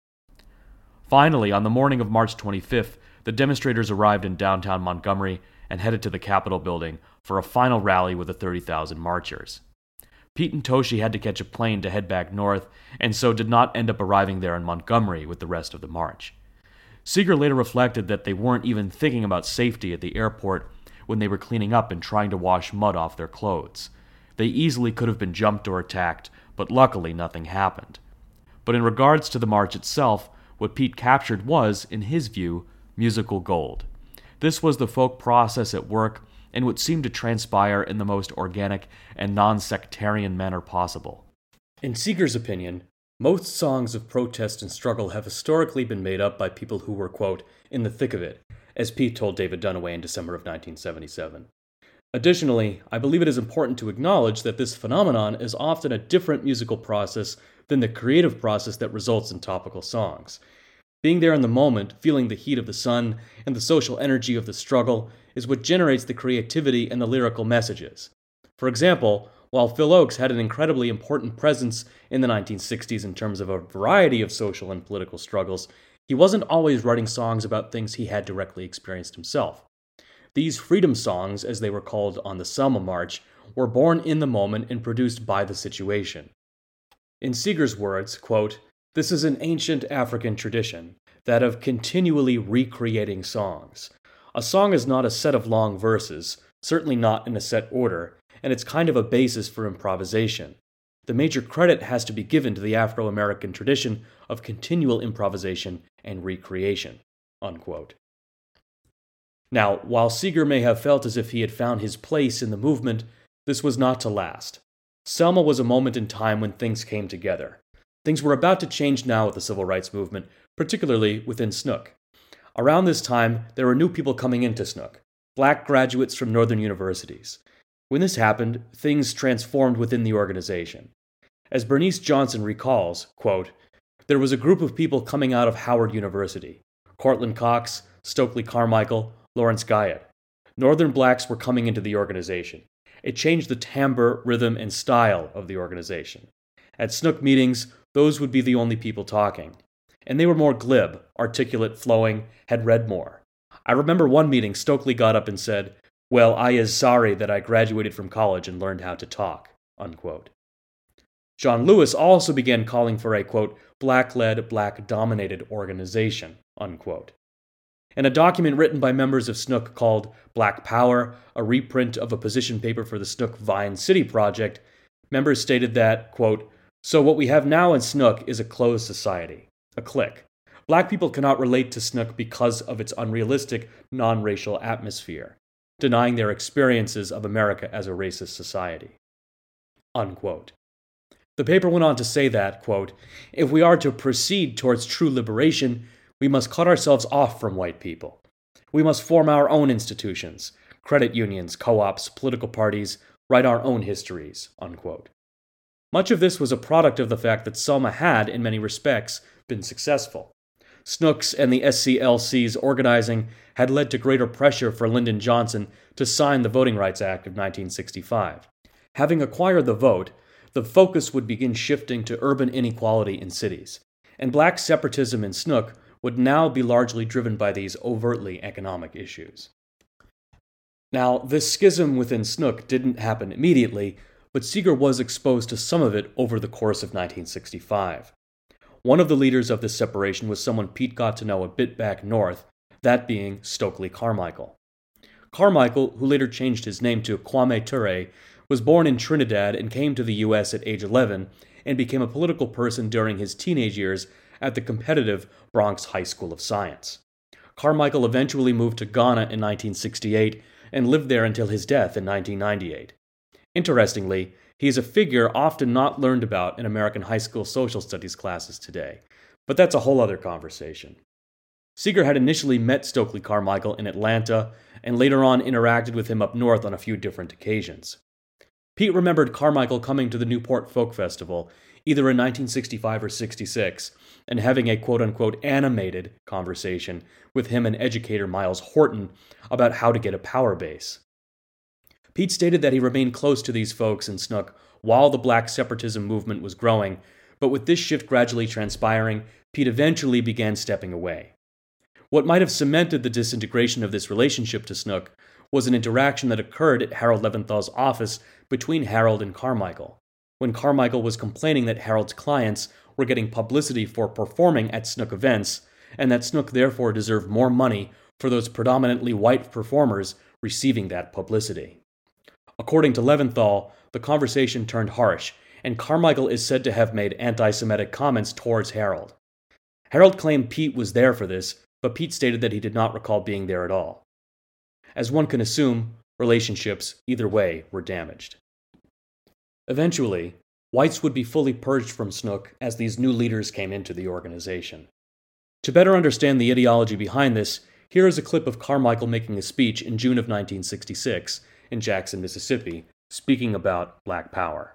Finally, on the morning of March twenty-fifth, the demonstrators arrived in downtown Montgomery and headed to the Capitol building for a final rally with the thirty thousand marchers. Pete and Toshi had to catch a plane to head back north, and so did not end up arriving there in Montgomery with the rest of the march. Seeger later reflected that they weren't even thinking about safety at the airport when they were cleaning up and trying to wash mud off their clothes. They easily could have been jumped or attacked, but luckily nothing happened. But in regards to the march itself, what Pete captured was, in his view, musical gold. This was the folk process at work, and what seemed to transpire in the most organic and non-sectarian manner possible. In Seeger's opinion, most songs of protest and struggle have historically been made up by people who were, quote, in the thick of it, as Pete told David Dunaway in December of nineteen seventy-seven. Additionally, I believe it is important to acknowledge that this phenomenon is often a different musical process than the creative process that results in topical songs. Being there in the moment, feeling the heat of the sun, and the social energy of the struggle is what generates the creativity and the lyrical messages. For example, while Phil Ochs had an incredibly important presence in the nineteen sixties in terms of a variety of social and political struggles, he wasn't always writing songs about things he had directly experienced himself. These freedom songs, as they were called on the Selma March, were born in the moment and produced by the situation. In Seeger's words, quote, "This is an ancient African tradition, that of continually recreating songs. A song is not a set of long verses, certainly not in a set order, and it's kind of a basis for improvisation. The major credit has to be given to the Afro-American tradition of continual improvisation and recreation." Unquote. Now, while Seeger may have felt as if he had found his place in the movement, this was not to last. Selma was a moment in time when things came together. Things were about to change now with the civil rights movement, particularly within S N U C. Around this time, there were new people coming into S N U C, black graduates from northern universities. When this happened, things transformed within the organization. As Bernice Johnson recalls, quote, "There was a group of people coming out of Howard University. Cortland Cox, Stokely Carmichael, Lawrence Guyot. Northern blacks were coming into the organization. It changed the timbre, rhythm, and style of the organization. At S N U C meetings, those would be the only people talking. And they were more glib, articulate, flowing, had read more. I remember one meeting Stokely got up and said, 'Well, I is sorry that I graduated from college and learned how to talk.'" Unquote. John Lewis also began calling for a, quote, "black-led, black-dominated organization," unquote. In a document written by members of S N U C called Black Power, a reprint of a position paper for the S N U C Vine City Project, members stated that, quote, "So what we have now in S N U C is a closed society, a clique. Black people cannot relate to S N U C because of its unrealistic, non-racial atmosphere, denying their experiences of America as a racist society." Unquote. The paper went on to say that, quote, "If we are to proceed towards true liberation, we must cut ourselves off from white people. We must form our own institutions, credit unions, co-ops, political parties, write our own histories." Unquote. Much of this was a product of the fact that Selma had, in many respects, been successful. S N U C's and the S C L C's organizing had led to greater pressure for Lyndon Johnson to sign the Voting Rights Act of nineteen sixty-five. Having acquired the vote, the focus would begin shifting to urban inequality in cities, and black separatism in S N U C would now be largely driven by these overtly economic issues. Now, this schism within S N U C didn't happen immediately, but Seeger was exposed to some of it over the course of nineteen sixty-five. One of the leaders of this separation was someone Pete got to know a bit back north, that being Stokely Carmichael. Carmichael, who later changed his name to Kwame Ture, was born in Trinidad and came to the U S at age eleven and became a political person during his teenage years at the competitive Bronx High School of Science. Carmichael eventually moved to Ghana in nineteen sixty-eight and lived there until his death in nineteen ninety-eight. Interestingly, he is a figure often not learned about in American high school social studies classes today, but that's a whole other conversation. Seeger had initially met Stokely Carmichael in Atlanta and later on interacted with him up north on a few different occasions. Pete remembered Carmichael coming to the Newport Folk Festival, either in nineteen sixty-five or sixty-six, and having a quote-unquote animated conversation with him and educator Miles Horton about how to get a power base. Pete stated that he remained close to these folks in Snook while the black separatism movement was growing, but with this shift gradually transpiring, Pete eventually began stepping away. What might have cemented the disintegration of this relationship to Snook was an interaction that occurred at Harold Leventhal's office between Harold and Carmichael, when Carmichael was complaining that Harold's clients were getting publicity for performing at Snook events, and that Snook therefore deserved more money for those predominantly white performers receiving that publicity. According to Leventhal, the conversation turned harsh, and Carmichael is said to have made anti-Semitic comments towards Harold. Harold claimed Pete was there for this, but Pete stated that he did not recall being there at all. As one can assume, relationships, either way, were damaged. Eventually, whites would be fully purged from Snook as these new leaders came into the organization. To better understand the ideology behind this, here is a clip of Carmichael making a speech in June of nineteen sixty-six in Jackson, Mississippi, speaking about Black Power.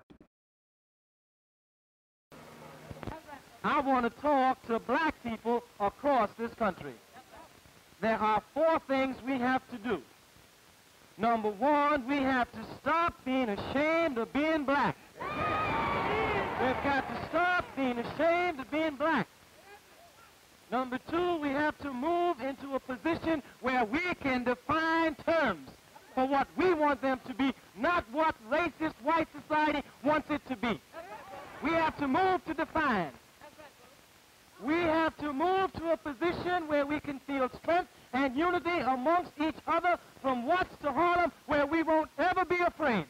I want to talk to black people across this country. There are four things we have to do. Number one, we have to stop being ashamed of being black. We've got to stop being ashamed of being black. Number two, we have to move into a position where we can define terms for what we want them to be, not what racist white society wants it to be. We have to move to define. We have to move to a position where we can feel strength and unity amongst each other from Watts to Harlem, where we won't ever be afraid.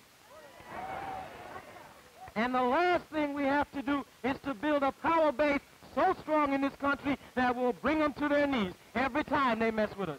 And the last thing we have to do is to build a power base so strong in this country that will bring them to their knees every time they mess with us.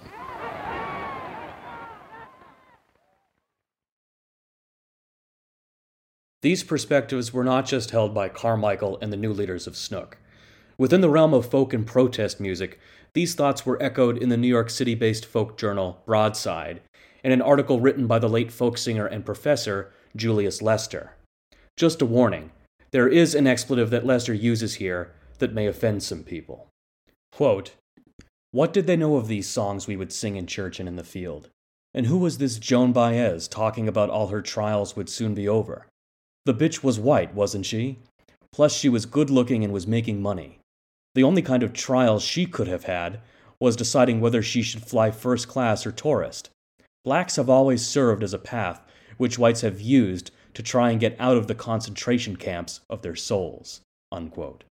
These perspectives were not just held by Carmichael and the new leaders of Snook. Within the realm of folk and protest music, these thoughts were echoed in the New York City-based folk journal Broadside, in an article written by the late folk singer and professor Julius Lester. Just a warning, there is an expletive that Lester uses here that may offend some people. Quote, "What did they know of these songs we would sing in church and in the field? And who was this Joan Baez talking about all her trials would soon be over? The bitch was white, wasn't she? Plus she was good-looking and was making money. The only kind of trial she could have had was deciding whether she should fly first class or tourist. Blacks have always served as a path which whites have used to try and get out of the concentration camps of their souls." Unquote.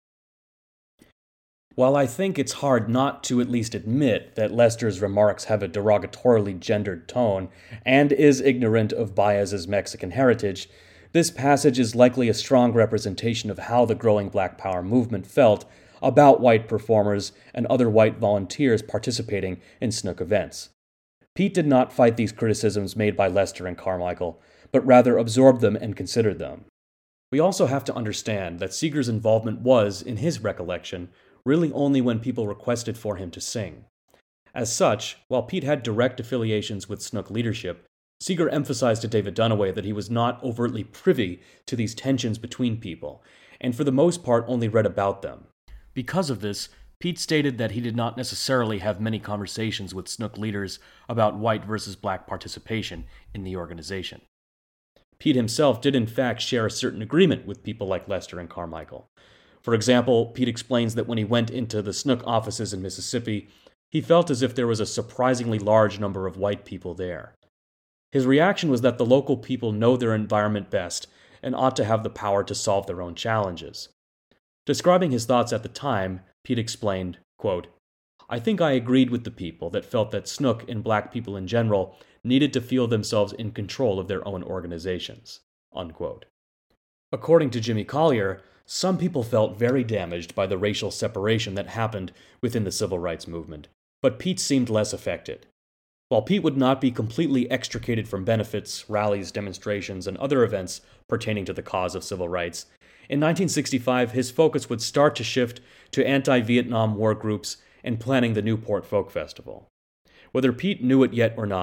While I think it's hard not to at least admit that Lester's remarks have a derogatorily gendered tone and is ignorant of Baez's Mexican heritage, this passage is likely a strong representation of how the growing Black Power movement felt about white performers and other white volunteers participating in Snook events. Pete did not fight these criticisms made by Lester and Carmichael, but rather absorbed them and considered them. We also have to understand that Seeger's involvement was, in his recollection, really only when people requested for him to sing. As such, while Pete had direct affiliations with Snook leadership, Seeger emphasized to David Dunaway that he was not overtly privy to these tensions between people, and for the most part only read about them. Because of this, Pete stated that he did not necessarily have many conversations with Snook leaders about white versus black participation in the organization. Pete himself did in fact share a certain agreement with people like Lester and Carmichael. For example, Pete explains that when he went into the Snook offices in Mississippi, he felt as if there was a surprisingly large number of white people there. His reaction was that the local people know their environment best and ought to have the power to solve their own challenges. Describing his thoughts at the time, Pete explained, quote, "I think I agreed with the people that felt that Snook and black people in general needed to feel themselves in control of their own organizations." Unquote. According to Jimmy Collier, some people felt very damaged by the racial separation that happened within the civil rights movement, but Pete seemed less affected. While Pete would not be completely extricated from benefits, rallies, demonstrations, and other events pertaining to the cause of civil rights, in nineteen sixty-five his focus would start to shift to anti-Vietnam War groups and planning the Newport Folk Festival. Whether Pete knew it yet or not,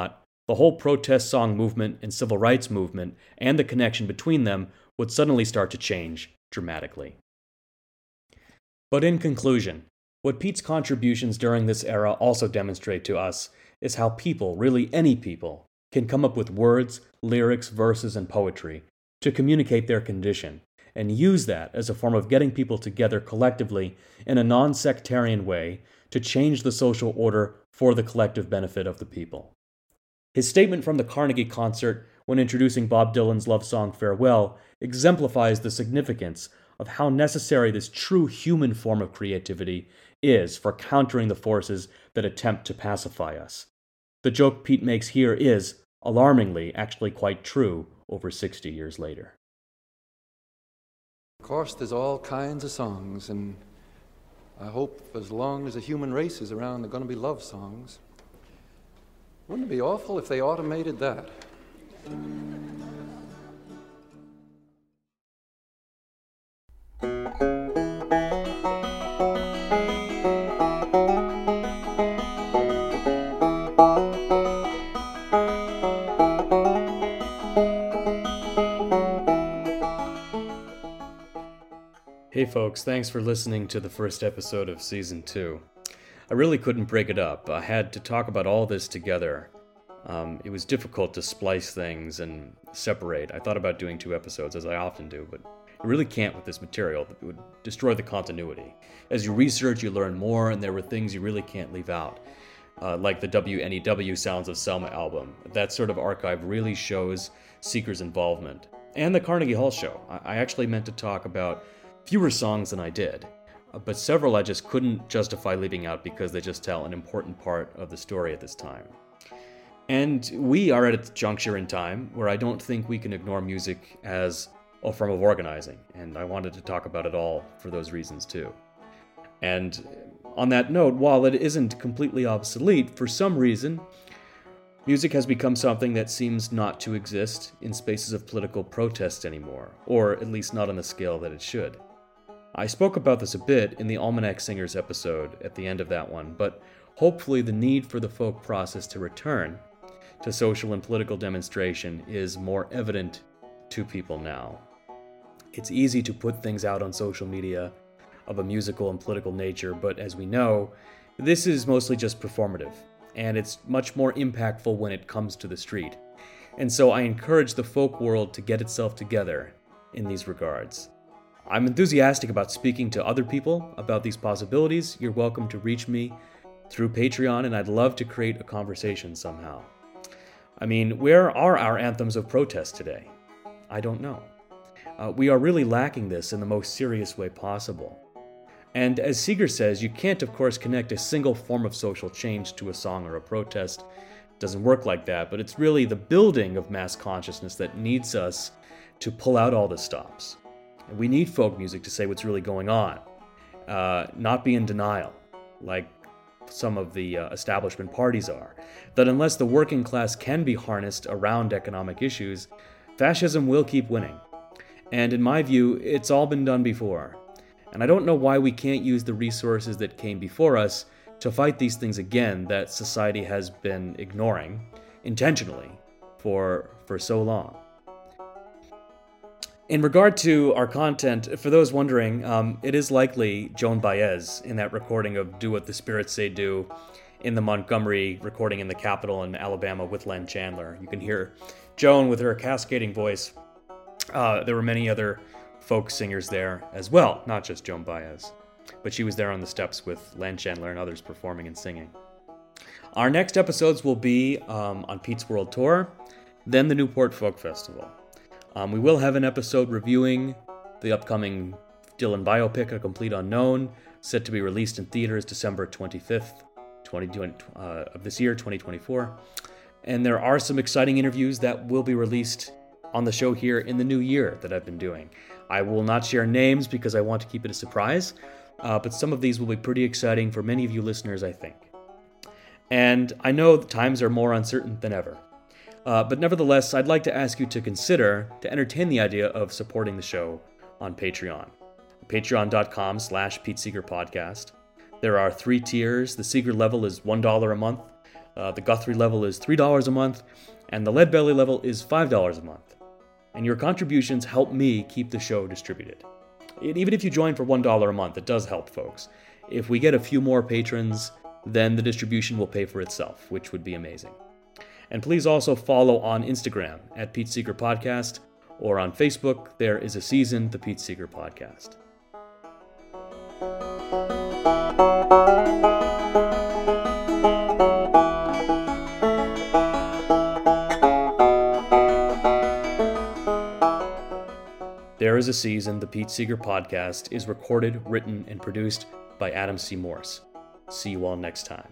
the whole protest song movement and civil rights movement and the connection between them would suddenly start to change dramatically. But in conclusion, what Pete's contributions during this era also demonstrate to us is how people, really any people, can come up with words, lyrics, verses, and poetry to communicate their condition, and use that as a form of getting people together collectively in a non-sectarian way to change the social order for the collective benefit of the people. His statement from the Carnegie concert when introducing Bob Dylan's love song Farewell exemplifies the significance of how necessary this true human form of creativity is for countering the forces that attempt to pacify us. The joke Pete makes here is, alarmingly, actually quite true over sixty years later. Of course, there's all kinds of songs, and I hope as long as the human race is around, they're going to be love songs. Wouldn't it be awful if they automated that? Hey folks, thanks for listening to the first episode of Season two. I really couldn't break it up. I had to talk about all this together. Um, it was difficult to splice things and separate. I thought about doing two episodes, as I often do, but you really can't with this material. It would destroy the continuity. As you research, you learn more, and there were things you really can't leave out. Uh, like the W N E W Sounds of Selma album. That sort of archive really shows Seeger's involvement. And the Carnegie Hall show. I, I actually meant to talk about fewer songs than I did, but several I just couldn't justify leaving out because they just tell an important part of the story at this time. And we are at a juncture in time where I don't think we can ignore music as a form of organizing, and I wanted to talk about it all for those reasons too. And on that note, while it isn't completely obsolete, for some reason, music has become something that seems not to exist in spaces of political protest anymore, or at least not on the scale that it should. I spoke about this a bit in the Almanac Singers episode at the end of that one, but hopefully the need for the folk process to return to social and political demonstration is more evident to people now. It's easy to put things out on social media of a musical and political nature, but as we know, this is mostly just performative, and it's much more impactful when it comes to the street. And so I encourage the folk world to get itself together in these regards. I'm enthusiastic about speaking to other people about these possibilities. You're welcome to reach me through Patreon, and I'd love to create a conversation somehow. I mean, where are our anthems of protest today? I don't know. Uh, we are really lacking this in the most serious way possible. And as Seeger says, you can't, of course, connect a single form of social change to a song or a protest. It doesn't work like that, but it's really the building of mass consciousness that needs us to pull out all the stops. And we need folk music to say what's really going on, uh, not be in denial, like some of the uh, establishment parties are, that unless the working class can be harnessed around economic issues, fascism will keep winning. And in my view, it's all been done before. And I don't know why we can't use the resources that came before us to fight these things again that society has been ignoring, intentionally, for, for so long. In regard to our content, for those wondering, um, it is likely Joan Baez in that recording of Do What the Spirits Say Do in the Montgomery recording in the Capitol in Alabama with Len Chandler. You can hear Joan with her cascading voice. Uh, there were many other folk singers there as well, not just Joan Baez. But she was there on the steps with Len Chandler and others performing and singing. Our next episodes will be um, on Pete's World Tour, then the Newport Folk Festival. Um, we will have an episode reviewing the upcoming Dylan biopic, A Complete Unknown, set to be released in theaters December twenty-fifth twenty twenty, uh, of this year, twenty twenty-four. And there are some exciting interviews that will be released on the show here in the new year that I've been doing. I will not share names because I want to keep it a surprise, uh, but some of these will be pretty exciting for many of you listeners, I think. And I know the times are more uncertain than ever. Uh, but nevertheless, I'd like to ask you to consider to entertain the idea of supporting the show on Patreon. Patreon.com slash Pete Seeger Podcast. There are three tiers. The Seeger level is one dollar a month. Uh, the Guthrie level is three dollars a month, and the Leadbelly level is five dollars a month. And your contributions help me keep the show distributed. And even if you join for one dollar a month, it does help, folks. If we get a few more patrons, then the distribution will pay for itself, which would be amazing. And please also follow on Instagram at Pete Seeger Podcast, or on Facebook, there is a season, the Pete Seeger Podcast. There is a Season, the Pete Seeger Podcast is recorded, written, and produced by Adam C. Morse. See you all next time.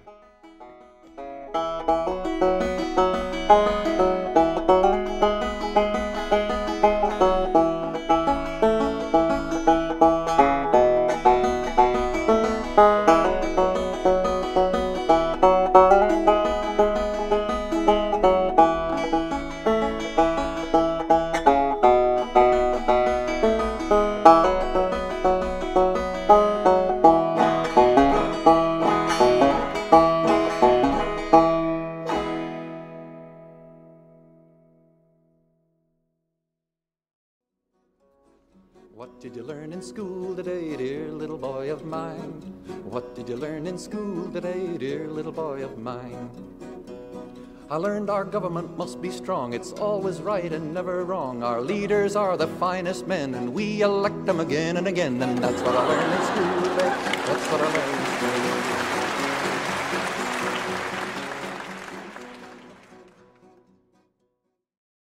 What did you learn in school today, dear little boy of mine? What did you learn in school today, dear little boy of mine? I learned our government must be strong, it's always right and never wrong. Our leaders are the finest men, and we elect them again and again. And that's what I learned in school today, that's what I learned in school.